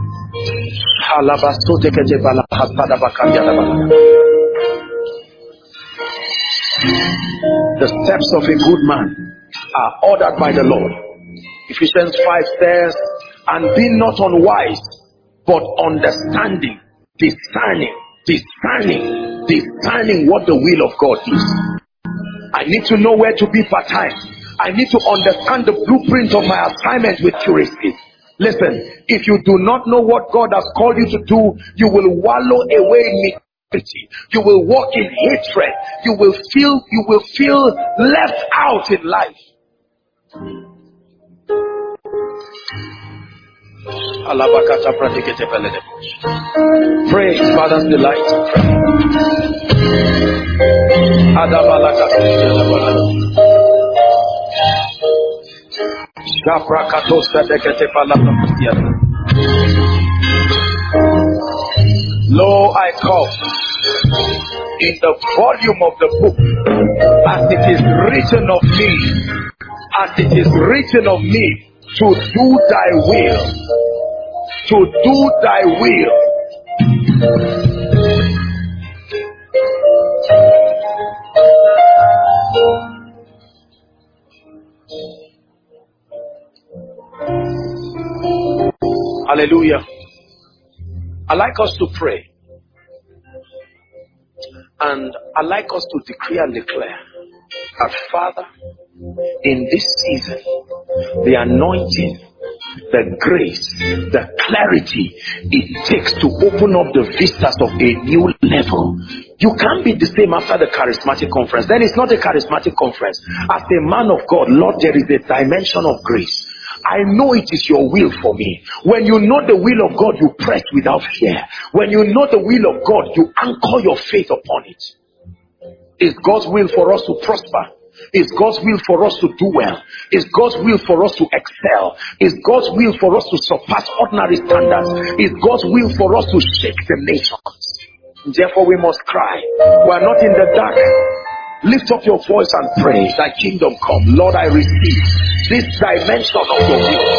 The steps of a good man are ordered by the Lord. Ephesians 5 says, and be not unwise, but understanding, discerning what the will of God is. I need to know where to be part-time. I need to understand the blueprint of my assignment with accuracy. Listen, if you do not know what God has called you to do, you will wallow away in mediocrity. You will walk in hatred. You will feel left out in life. Pray, Father's delight. Lo, I come in the volume of the book, as it is written of me, to do thy will, Hallelujah. I like us to pray, and I like us to decree and declare that, Father, in this season, the anointing, the grace, the clarity it takes to open up the vistas of a new level. You can't be the same after the charismatic conference. Then it's not a charismatic conference. As a man of God, Lord, there is a dimension of grace. I know it is your will for me. When you know the will of God, you press without fear. When you know the will of God, you anchor your faith upon it. It's God's will for us to prosper. It's God's will for us to do well. It's God's will for us to excel. It's God's will for us to surpass ordinary standards. It's God's will for us to shake the nations. Therefore we must cry. We are not in the dark. Lift up your voice and pray. Thy kingdom come. Lord, I receive this dimension of your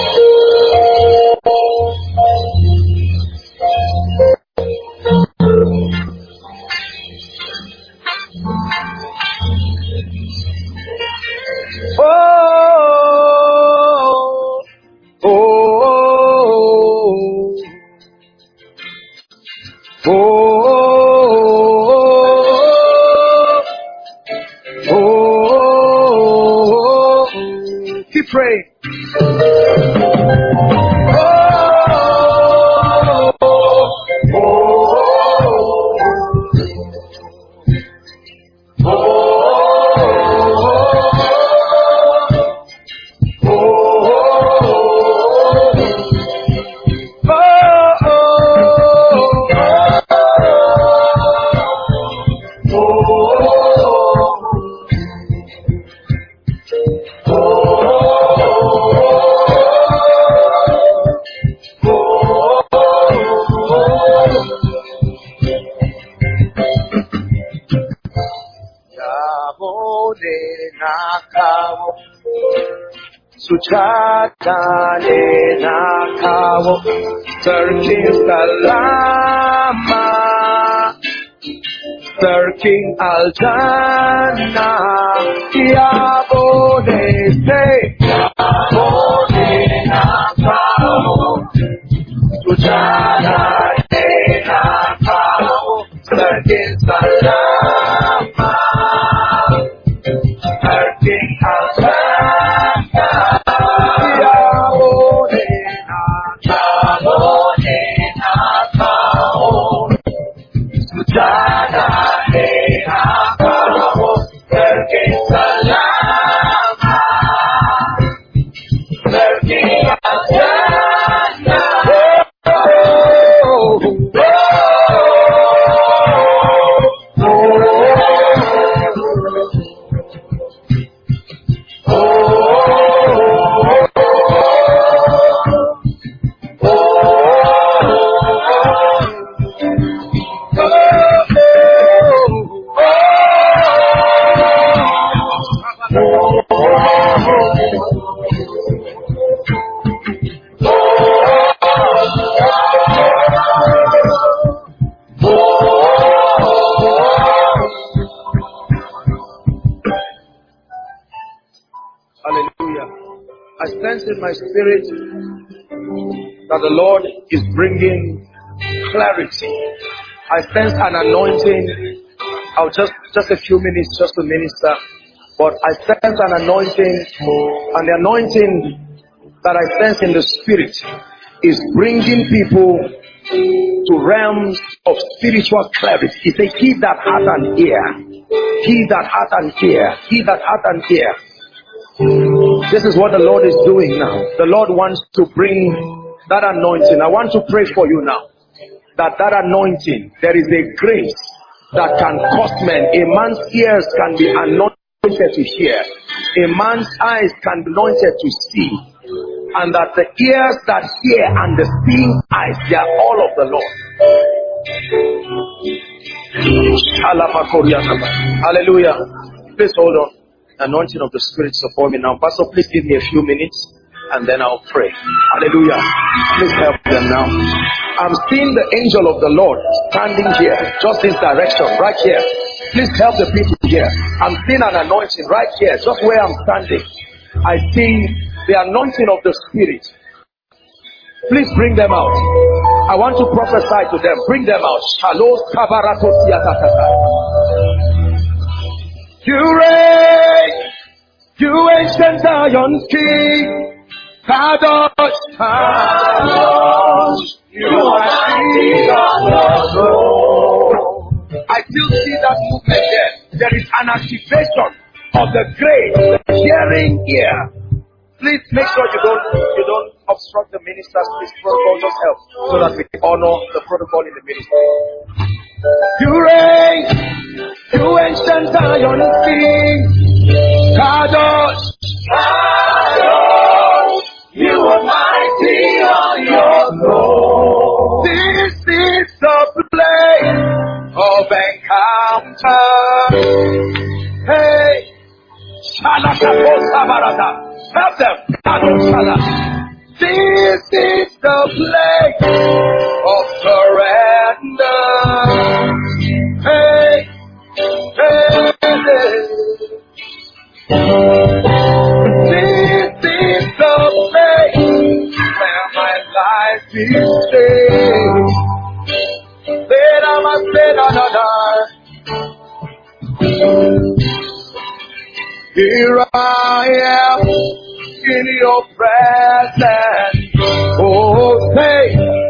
Keep praying. Oh, Salama, King Aljana, Yabone, Yabone Nakao, Sujana Nakao, King Salama, King Aljana, Yabone Nakao, Sujana in my spirit that the Lord is bringing clarity. I sense an anointing. I'll just a few minutes just to minister, but I sense an anointing, and the anointing that I sense in the spirit is bringing people to realms of spiritual clarity. He says, he that hath an ear, he that hath an ear, he that hath an ear. This is what the Lord is doing now. The Lord wants to bring that anointing. I want to pray for you now, that anointing, there is a grace that can cost men. A man's ears can be anointed to hear. A man's eyes can be anointed to see. And that the ears that hear and the seeing eyes, they are all of the Lord. Hallelujah. Please hold on. Anointing of the Spirit support me now. Pastor, please give me a few minutes and then I'll pray. Hallelujah. Please help them now. I'm seeing the angel of the Lord standing here, just this direction, right here. Please help the people here. I'm seeing an anointing right here, just where I'm standing. I see the anointing of the Spirit. Please bring them out. I want to prophesy to them. Bring them out. Shalom kabarato siatatata. You reign, you ancient Zion's King, Kadosh, Kadosh, you are seated on the throne. I still see that movement there. There is an activation of the great hearing ear. Please make sure you don't obstruct the ministers. Please, protocol, just help so that we honor the protocol in the ministry. You reign, you ancient Zion King, Kadosh, Kadosh, you are mighty on your throne. This is the place of encounter. Hey, help them. This is the place of surrender. Hey, hey, hey. This is the place where my life is saved. Here I am in your presence. Oh, say.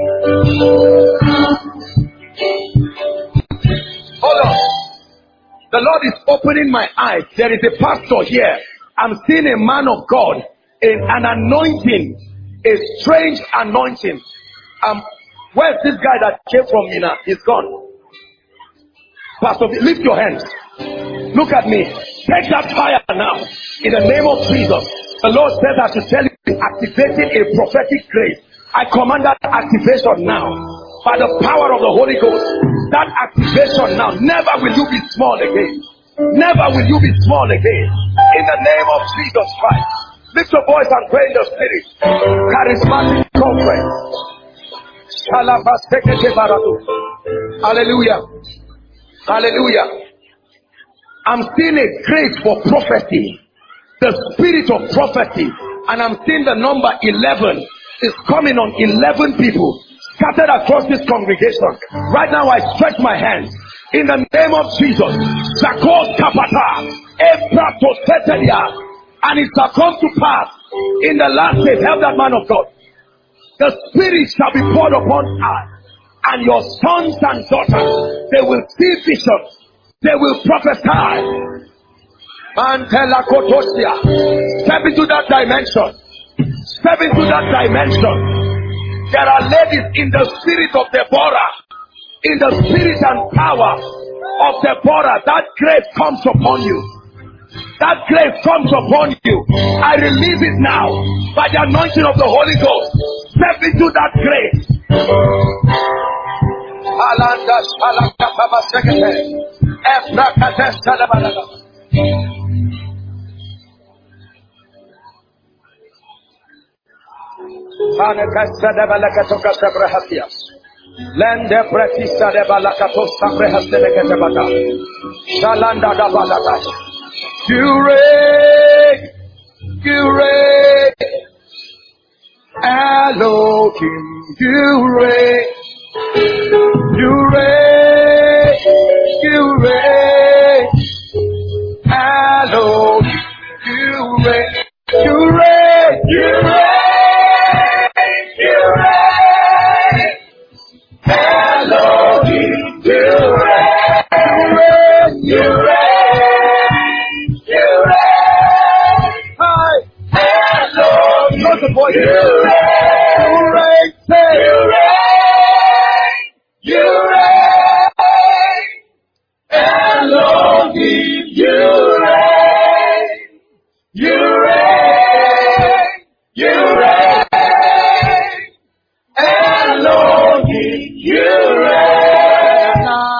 Hold on. The Lord is opening my eyes. There is a pastor here. I'm seeing a man of God in an anointing, a strange anointing. Where's this guy that came from Mina? He's gone. Pastor, lift your hands. Look at me. Take that fire now. In the name of Jesus. The Lord says I should tell you, activating a prophetic grace. I command that activation now. By the power of the Holy Ghost. That activation now. Never will you be small again. Never will you be small again. In the name of Jesus Christ. Lift your voice and pray in the spirit. Charismatic conference. Hallelujah. Hallelujah. I'm seeing a grace for prophecy. The spirit of prophecy. And I'm seeing the number 11 is coming on 11 people scattered across this congregation. Right now I stretch my hands in the name of Jesus. And it shall come to pass in the last days. Help that man of God. The spirit shall be poured upon us, and your sons and daughters, they will see visions, they will prophesy. Step into that dimension. Step into that dimension. There are ladies in the spirit of Deborah, in the spirit and power of Deborah. That grace comes upon you. That grace comes upon you. I release it now by the anointing of the Holy Ghost. Step into that grace. Lende precisa de balakatos sabrehasteleketebata. Shalanda da balakash. You reign, Elohim, you reign, Elohim, you reign, Elohim, you reign. The voice. You reign, Elohim, you reign, Elohim, you reign.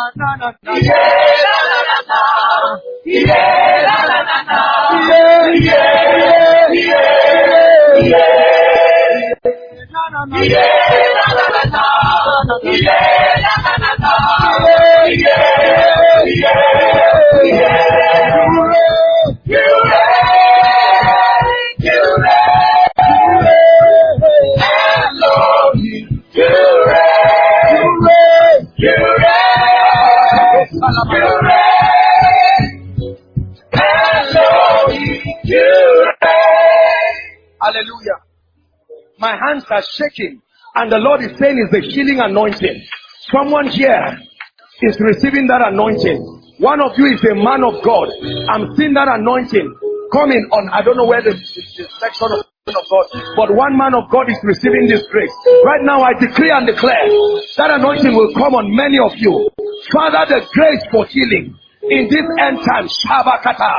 Hallelujah. My hands are shaking, and the Lord is saying it's the healing anointing. Someone here is receiving that anointing. One of you is a man of God. I'm seeing that anointing coming on. I don't know where the section of God, but one man of God is receiving this grace. Right now I decree and declare that anointing will come on many of you. Father, the grace for healing in this end time. Shabakata.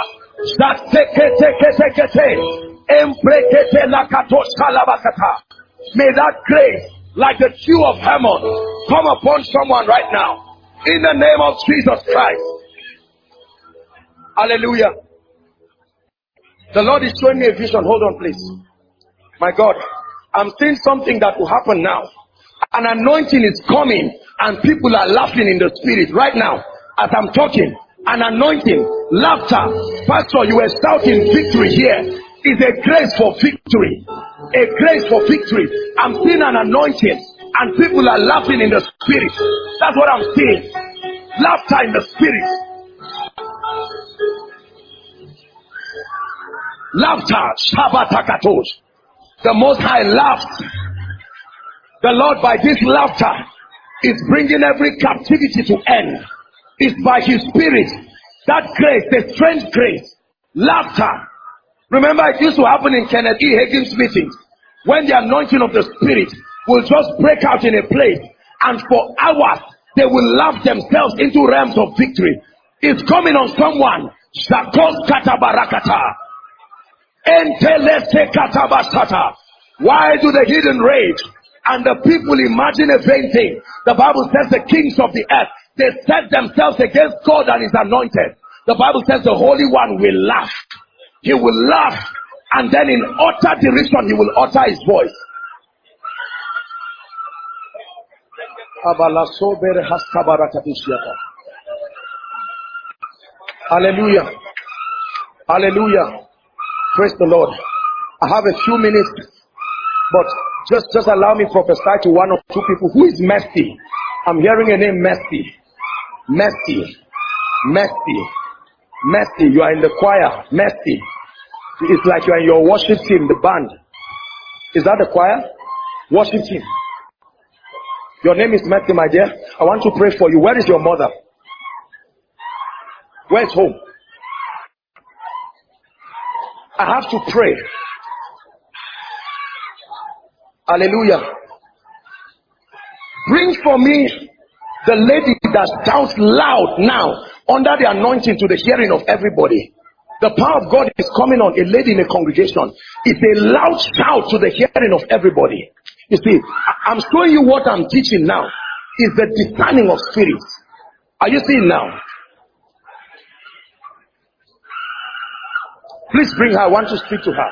May that grace, like the dew of Hermon, come upon someone right now. In the name of Jesus Christ. Hallelujah. The Lord is showing me a vision. Hold on, please. My God, I'm seeing something that will happen now. An anointing is coming, and people are laughing in the spirit right now as I'm talking. An anointing, laughter. Pastor, you were shouting victory here. Is a grace for victory. A grace for victory. I'm seeing an anointing, and people are laughing in the spirit. That's what I'm seeing. Laughter in the spirit. Laughter. Shabbatakatos. The Most High laughs. The Lord, by this laughter, is bringing every captivity to end. It's by His Spirit. That grace, the strange grace. Laughter. Remember, it used to happen in Kenneth E. Hagin's meetings, when the anointing of the Spirit will just break out in a place, and for hours they will laugh themselves into realms of victory. It's coming on someone. Why do the heathen rage and the people imagine a vain thing? The Bible says the kings of the earth, they set themselves against God and His anointed. The Bible says the Holy One will laugh. He will laugh, and then in utter derision, he will utter his voice. Hallelujah. Hallelujah. Praise the Lord. I have a few minutes, but just allow me to prophesy to one or two people. Who is Mercy? I'm hearing a name, Mercy. Mercy. Mercy. Mercy. You are in the choir. Mercy. It's like you are in your worship team, the band. Is that the choir? Worship team. Your name is Mercy, my dear. I want to pray for you. Where is your mother? Where is home? I have to pray. Hallelujah. Bring for me the lady that shouts loud now under the anointing to the hearing of everybody. The power of God is coming on a lady in a congregation. It's a loud shout to the hearing of everybody. You see, I'm showing you what I'm teaching now is the discerning of spirits. Are you seeing now? Please bring her. I want to speak to her.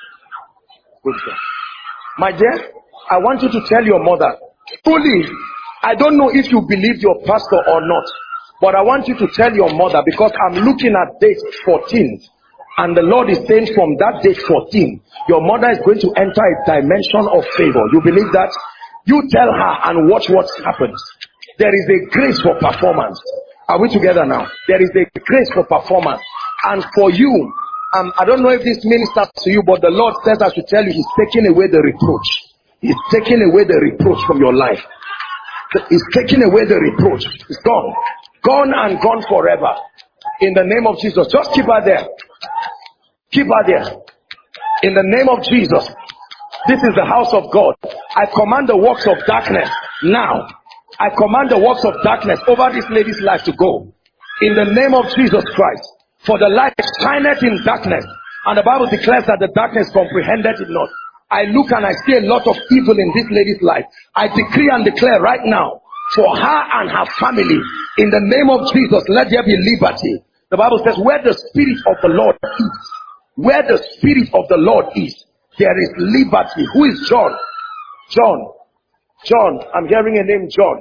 My dear, I want you to tell your mother, truly, I don't know if you believe your pastor or not, but I want you to tell your mother, because I'm looking at date 14, and the Lord is saying from that date 14, your mother is going to enter a dimension of favor. You believe that? You tell her and watch what happens. There is a grace for performance. Are we together now? There is a grace for performance. And for you, I don't know if this ministers to you, but the Lord says I should tell you, He's taking away the reproach. He's taking away the reproach from your life. He's taking away the reproach. It's gone. Gone and gone forever. In the name of Jesus. Just keep her there. Keep her there. In the name of Jesus. This is the house of God. I command the works of darkness now. I command the works of darkness over this lady's life to go. In the name of Jesus Christ. For the light shineth in darkness. And the Bible declares that the darkness comprehended it not. I look and I see a lot of evil in this lady's life. I decree and declare right now, for her and her family, in the name of Jesus, let there be liberty. The Bible says, where the Spirit of the Lord is, where the Spirit of the Lord is, there is liberty. Who is John? John. I'm hearing a name, John.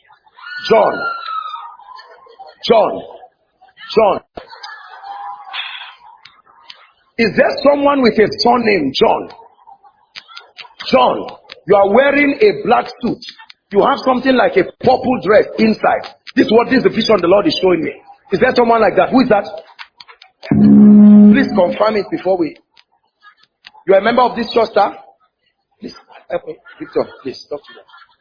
Is there someone with a son named John? John, you are wearing a black suit. You have something like a purple dress inside. This is what this vision the Lord is showing me. Is there someone like that? Who is that? Please confirm it before we... You are a member of this church, sir? Please, help me. Victor, please, talk to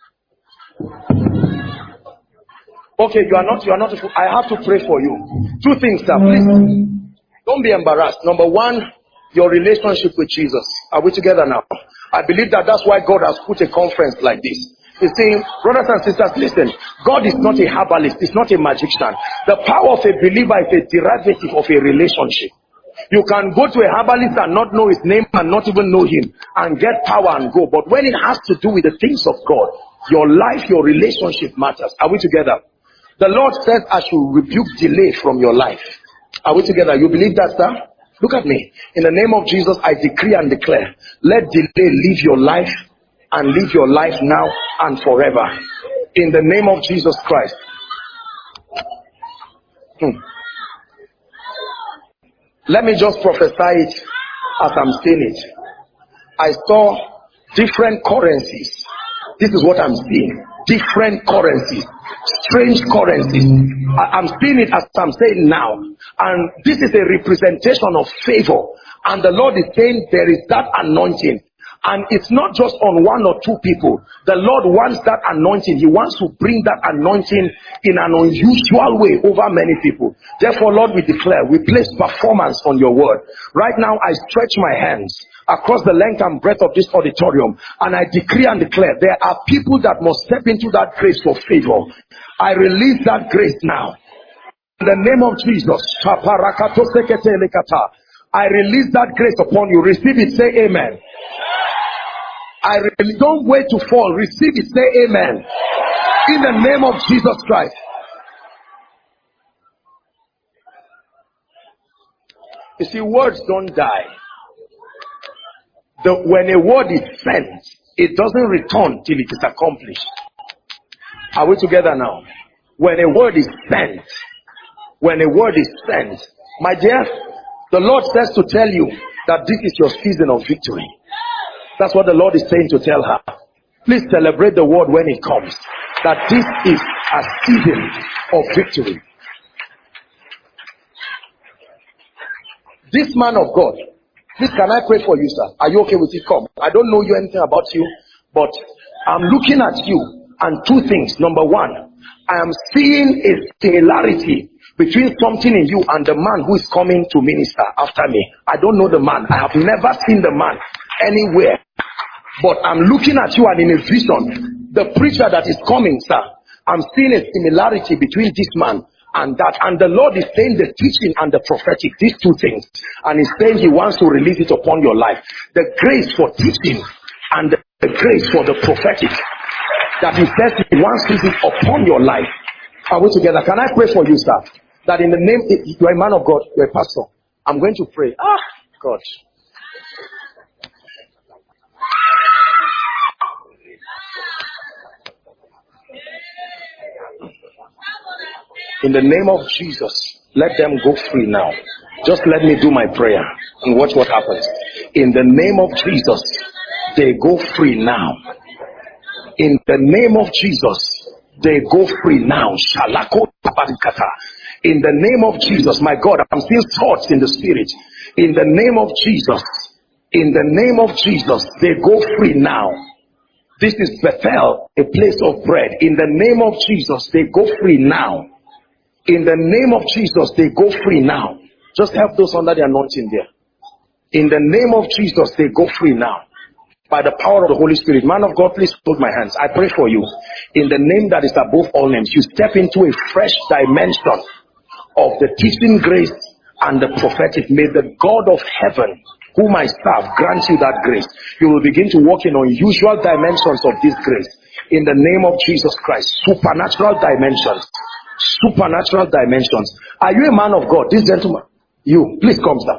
them. Okay, you are not. I have to pray for you. Two things, sir. Please, don't be embarrassed. Number one, your relationship with Jesus. Are we together now? I believe that's why God has put a conference like this. He's saying, brothers and sisters, listen, God is not a herbalist, he's not a magician. The power of a believer is a derivative of a relationship. You can go to a herbalist and not know his name and not even know him and get power and go. But when it has to do with the things of God, your life, your relationship matters. Are we together? The Lord says I should rebuke delay from your life. Are we together? You believe that, sir? Look at me. In the name of Jesus, I decree and declare, let delay leave your life and live your life now and forever. In the name of Jesus Christ. Let me just prophesy it as I'm saying it. I saw different currencies. This is what I'm seeing. Different currencies. Strange currencies. I'm seeing it as I'm saying now. And this is a representation of favor. And the Lord is saying there is that anointing. And it's not just on one or two people. The Lord wants that anointing. He wants to bring that anointing in an unusual way over many people. Therefore, Lord, we declare, we place performance on your word. Right now, I stretch my hands across the length and breadth of this auditorium, and I decree and declare there are people that must step into that grace for favor. I release that grace now. In the name of Jesus. I release that grace upon you. Receive it. Say amen. Don't wait to fall. Receive it. Say amen. In the name of Jesus Christ. You see, words don't die. When a word is sent, it doesn't return till it is accomplished. Are we together now? When a word is sent, my dear, the Lord says to tell you that this is your season of victory. That's what the Lord is saying to tell her. Please celebrate the word when it comes, that this is a season of victory. This man of God, please, can I pray for you, sir? Are you okay with it? Come. I don't know you anything about you, but I'm looking at you and two things. Number one, I am seeing a similarity between something in you and the man who is coming to minister after me. I don't know the man. I have never seen the man anywhere. But I'm looking at you and in a vision, the preacher that is coming, sir, I'm seeing a similarity between this man and that. And the Lord is saying the teaching and the prophetic, these two things. And he's saying he wants to release it upon your life. The grace for teaching and the grace for the prophetic. That he says he wants to do upon your life. Are we together? Can I pray for you, sir? That in the name, you're a man of God, you're a pastor. I'm going to pray. God. In the name of Jesus, let them go free now. Just let me do my prayer and watch what happens. In the name of Jesus, they go free now. In the name of Jesus, they go free now. In the name of Jesus, my God, I'm seeing thoughts in the spirit. In the name of Jesus, in the name of Jesus, they go free now. This is Bethel, a place of bread. In the name of Jesus, they go free now. In the name of Jesus, they go free now. Just help those under the anointing there. In the name of Jesus, they go free now. By the power of the Holy Spirit. Man of God, please hold my hands. I pray for you. In the name that is above all names, you step into a fresh dimension of the teaching grace and the prophetic. May the God of heaven, whom I serve, grant you that grace. You will begin to walk in unusual dimensions of this grace. In the name of Jesus Christ. Supernatural dimensions. Supernatural dimensions. Are you a man of God? This gentleman. You. Please come, sir.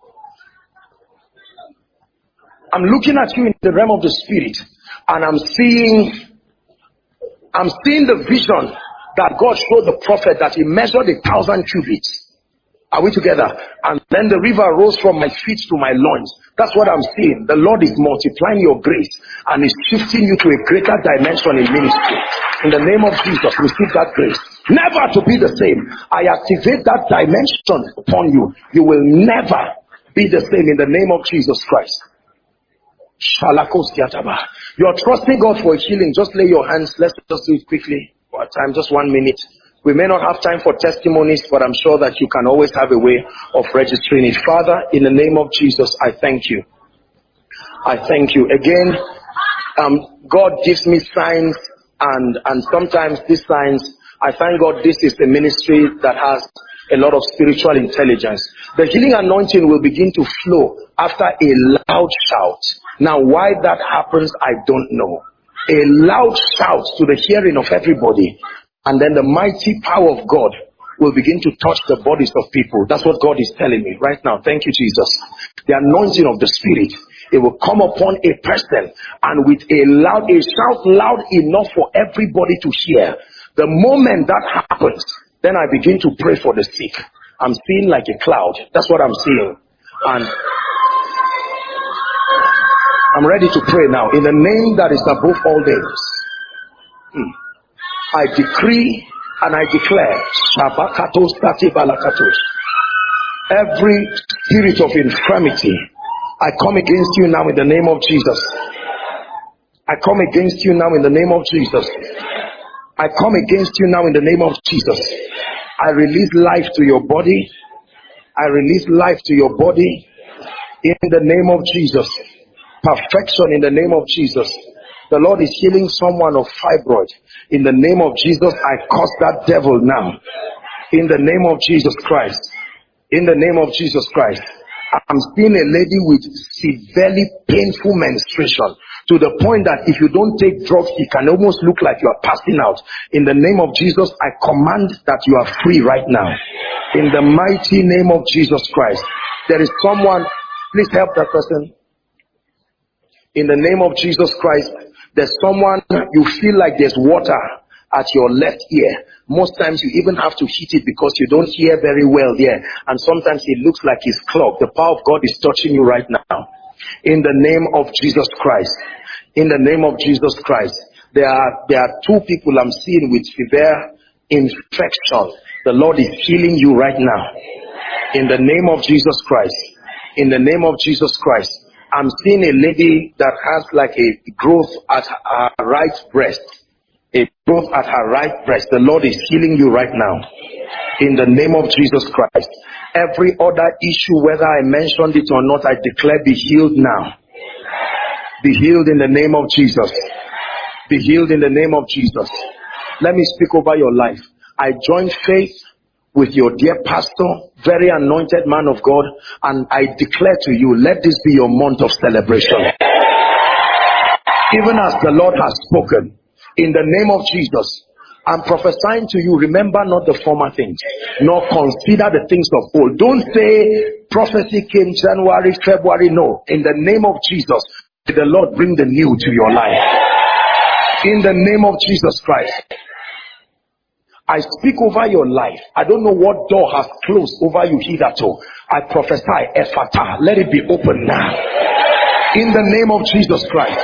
I'm looking at you in the realm of the spirit, and I'm seeing the vision that God showed the prophet that he measured 1,000 cubits. Are we together? And then the river rose from my feet to my loins. That's what I'm seeing. The Lord is multiplying your grace and is shifting you to a greater dimension in ministry. In the name of Jesus, receive that grace. Never to be the same. I activate that dimension upon you. You will never be the same in the name of Jesus Christ. You are trusting God for healing. Just lay your hands. Let's just do it quickly for a time, just 1 minute. We may not have time for testimonies, but I'm sure that you can always have a way of registering it. Father, in the name of Jesus, I thank you. I thank you. Again, God gives me signs, and sometimes these signs, I thank God this is a ministry that has a lot of spiritual intelligence. The healing anointing will begin to flow after a loud shout. Now, why that happens, I don't know. A loud shout to the hearing of everybody, and then the mighty power of God will begin to touch the bodies of people. That's what God is telling me right now. Thank you, Jesus. The anointing of the Spirit, it will come upon a person, and with a shout loud enough for everybody to hear. The moment that happens, then I begin to pray for the sick. I'm seeing like a cloud. That's what I'm seeing. And I'm ready to pray now. In the name that is above all names, I decree and I declare, every spirit of infirmity, I come against you now in the name of Jesus. I come against you now in the name of Jesus. I come against you now in the name of Jesus. I release life to your body. I release life to your body in the name of Jesus. Perfection in the name of Jesus. The Lord is healing someone of fibroid. In the name of Jesus, I curse that devil now. In the name of Jesus Christ. In the name of Jesus Christ. I'm seeing a lady with severely painful menstruation, to the point that if you don't take drugs, it can almost look like you are passing out. In the name of Jesus, I command that you are free right now. In the mighty name of Jesus Christ. There is someone, please help that person. In the name of Jesus Christ, there's someone, you feel like there's water at your left ear. Most times you even have to hit it because you don't hear very well there. And sometimes it looks like it's clogged. The power of God is touching you right now. In the name of Jesus Christ. In the name of Jesus Christ. There are two people I'm seeing with severe infection. The Lord is healing you right now. In the name of Jesus Christ. In the name of Jesus Christ. I'm seeing a lady that has like a growth at her right breast. A growth at her right breast. The Lord is healing you right now. In the name of Jesus Christ. Every other issue, whether I mentioned it or not, I declare be healed now. Be healed in the name of Jesus. Be healed in the name of Jesus. Let me speak over your life. I join faith with your dear pastor, very anointed man of God, and I declare to you, let this be your month of celebration. Even as the Lord has spoken, in the name of Jesus, I'm prophesying to you, remember not the former things, nor consider the things of old. Don't say prophecy came January, February. No. In the name of Jesus, the Lord bring the new to your life. In the name of Jesus Christ. I speak over your life. I don't know what door has closed over you hitherto. I prophesy, Ephata, let it be open now. In the name of Jesus Christ.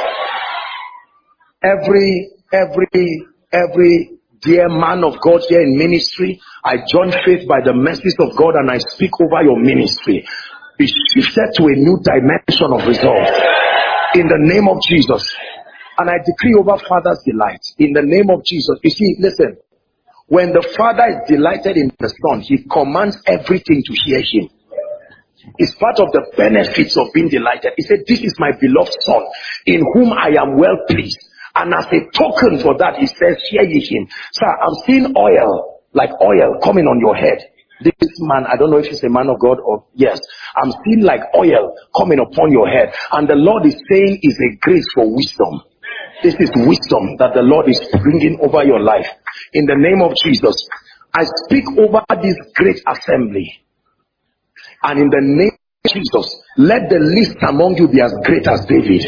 Every dear man of God here in ministry, I join faith by the mercies of God and I speak over your ministry. Be shifted to a new dimension of results. In the name of Jesus. And I decree over Father's delight. In the name of Jesus. You see, listen. When the Father is delighted in the Son, He commands everything to hear Him. It's part of the benefits of being delighted. He said, this is my beloved Son, in whom I am well pleased. And as a token for that, He says, hear ye Him. Sir, I'm seeing oil, like oil coming on your head. This man, I don't know if he's a man of God or yes. I'm seeing like oil coming upon your head. And the Lord is saying is a grace for wisdom. This is wisdom that the Lord is bringing over your life. In the name of Jesus, I speak over this great assembly. And in the name of Jesus, let the least among you be as great as David.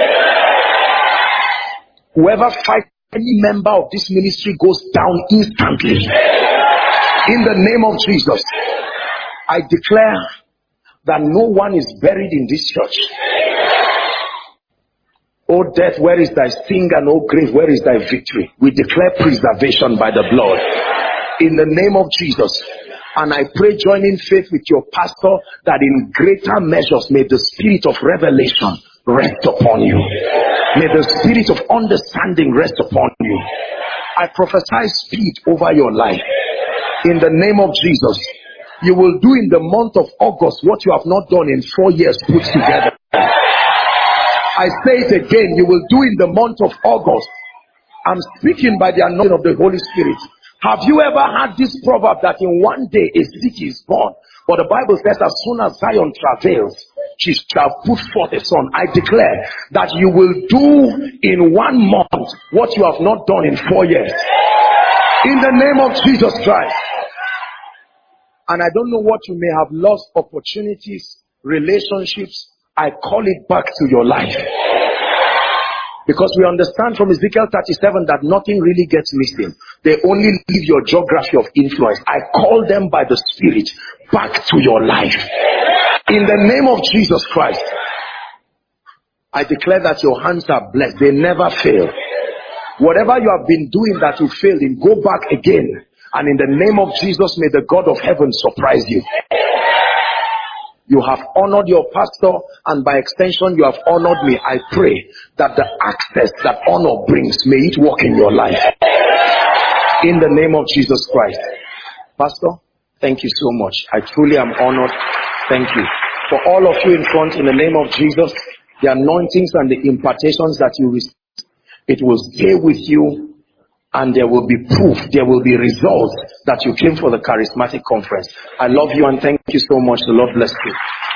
Whoever fights any member of this ministry goes down instantly. In the name of Jesus, I declare that no one is buried in this church. O death, where is thy sting, and O grave, where is thy victory? We declare preservation by the blood. In the name of Jesus. And I pray, joining faith with your pastor, that in greater measures may the spirit of revelation rest upon you. May the spirit of understanding rest upon you. I prophesy speed over your life. In the name of Jesus. You will do in the month of August what you have not done in 4 years put together. I say it again, you will do in the month of August. I'm speaking by the anointing of the Holy Spirit. Have you ever had this proverb that in one day a city is born? But the Bible says as soon as Zion travails, she shall put forth a son. I declare that you will do in 1 month what you have not done in 4 years. In the name of Jesus Christ. And I don't know what you may have lost, opportunities, relationships. I call it back to your life. Because we understand from Ezekiel 37 that nothing really gets missing. They only leave your geography of influence. I call them by the Spirit back to your life. In the name of Jesus Christ. I declare that your hands are blessed. They never fail. Whatever you have been doing that you failed in, go back again. And in the name of Jesus, may the God of heaven surprise you. You have honored your pastor, and by extension, you have honored me. I pray that the access that honor brings, may it work in your life. In the name of Jesus Christ. Pastor, thank you so much. I truly am honored. Thank you. For all of you in front, in the name of Jesus, the anointings and the impartations that you receive, it will stay with you, and there will be proof, there will be results that you came for the charismatic conference. I love you and thank you so much. The Lord bless you.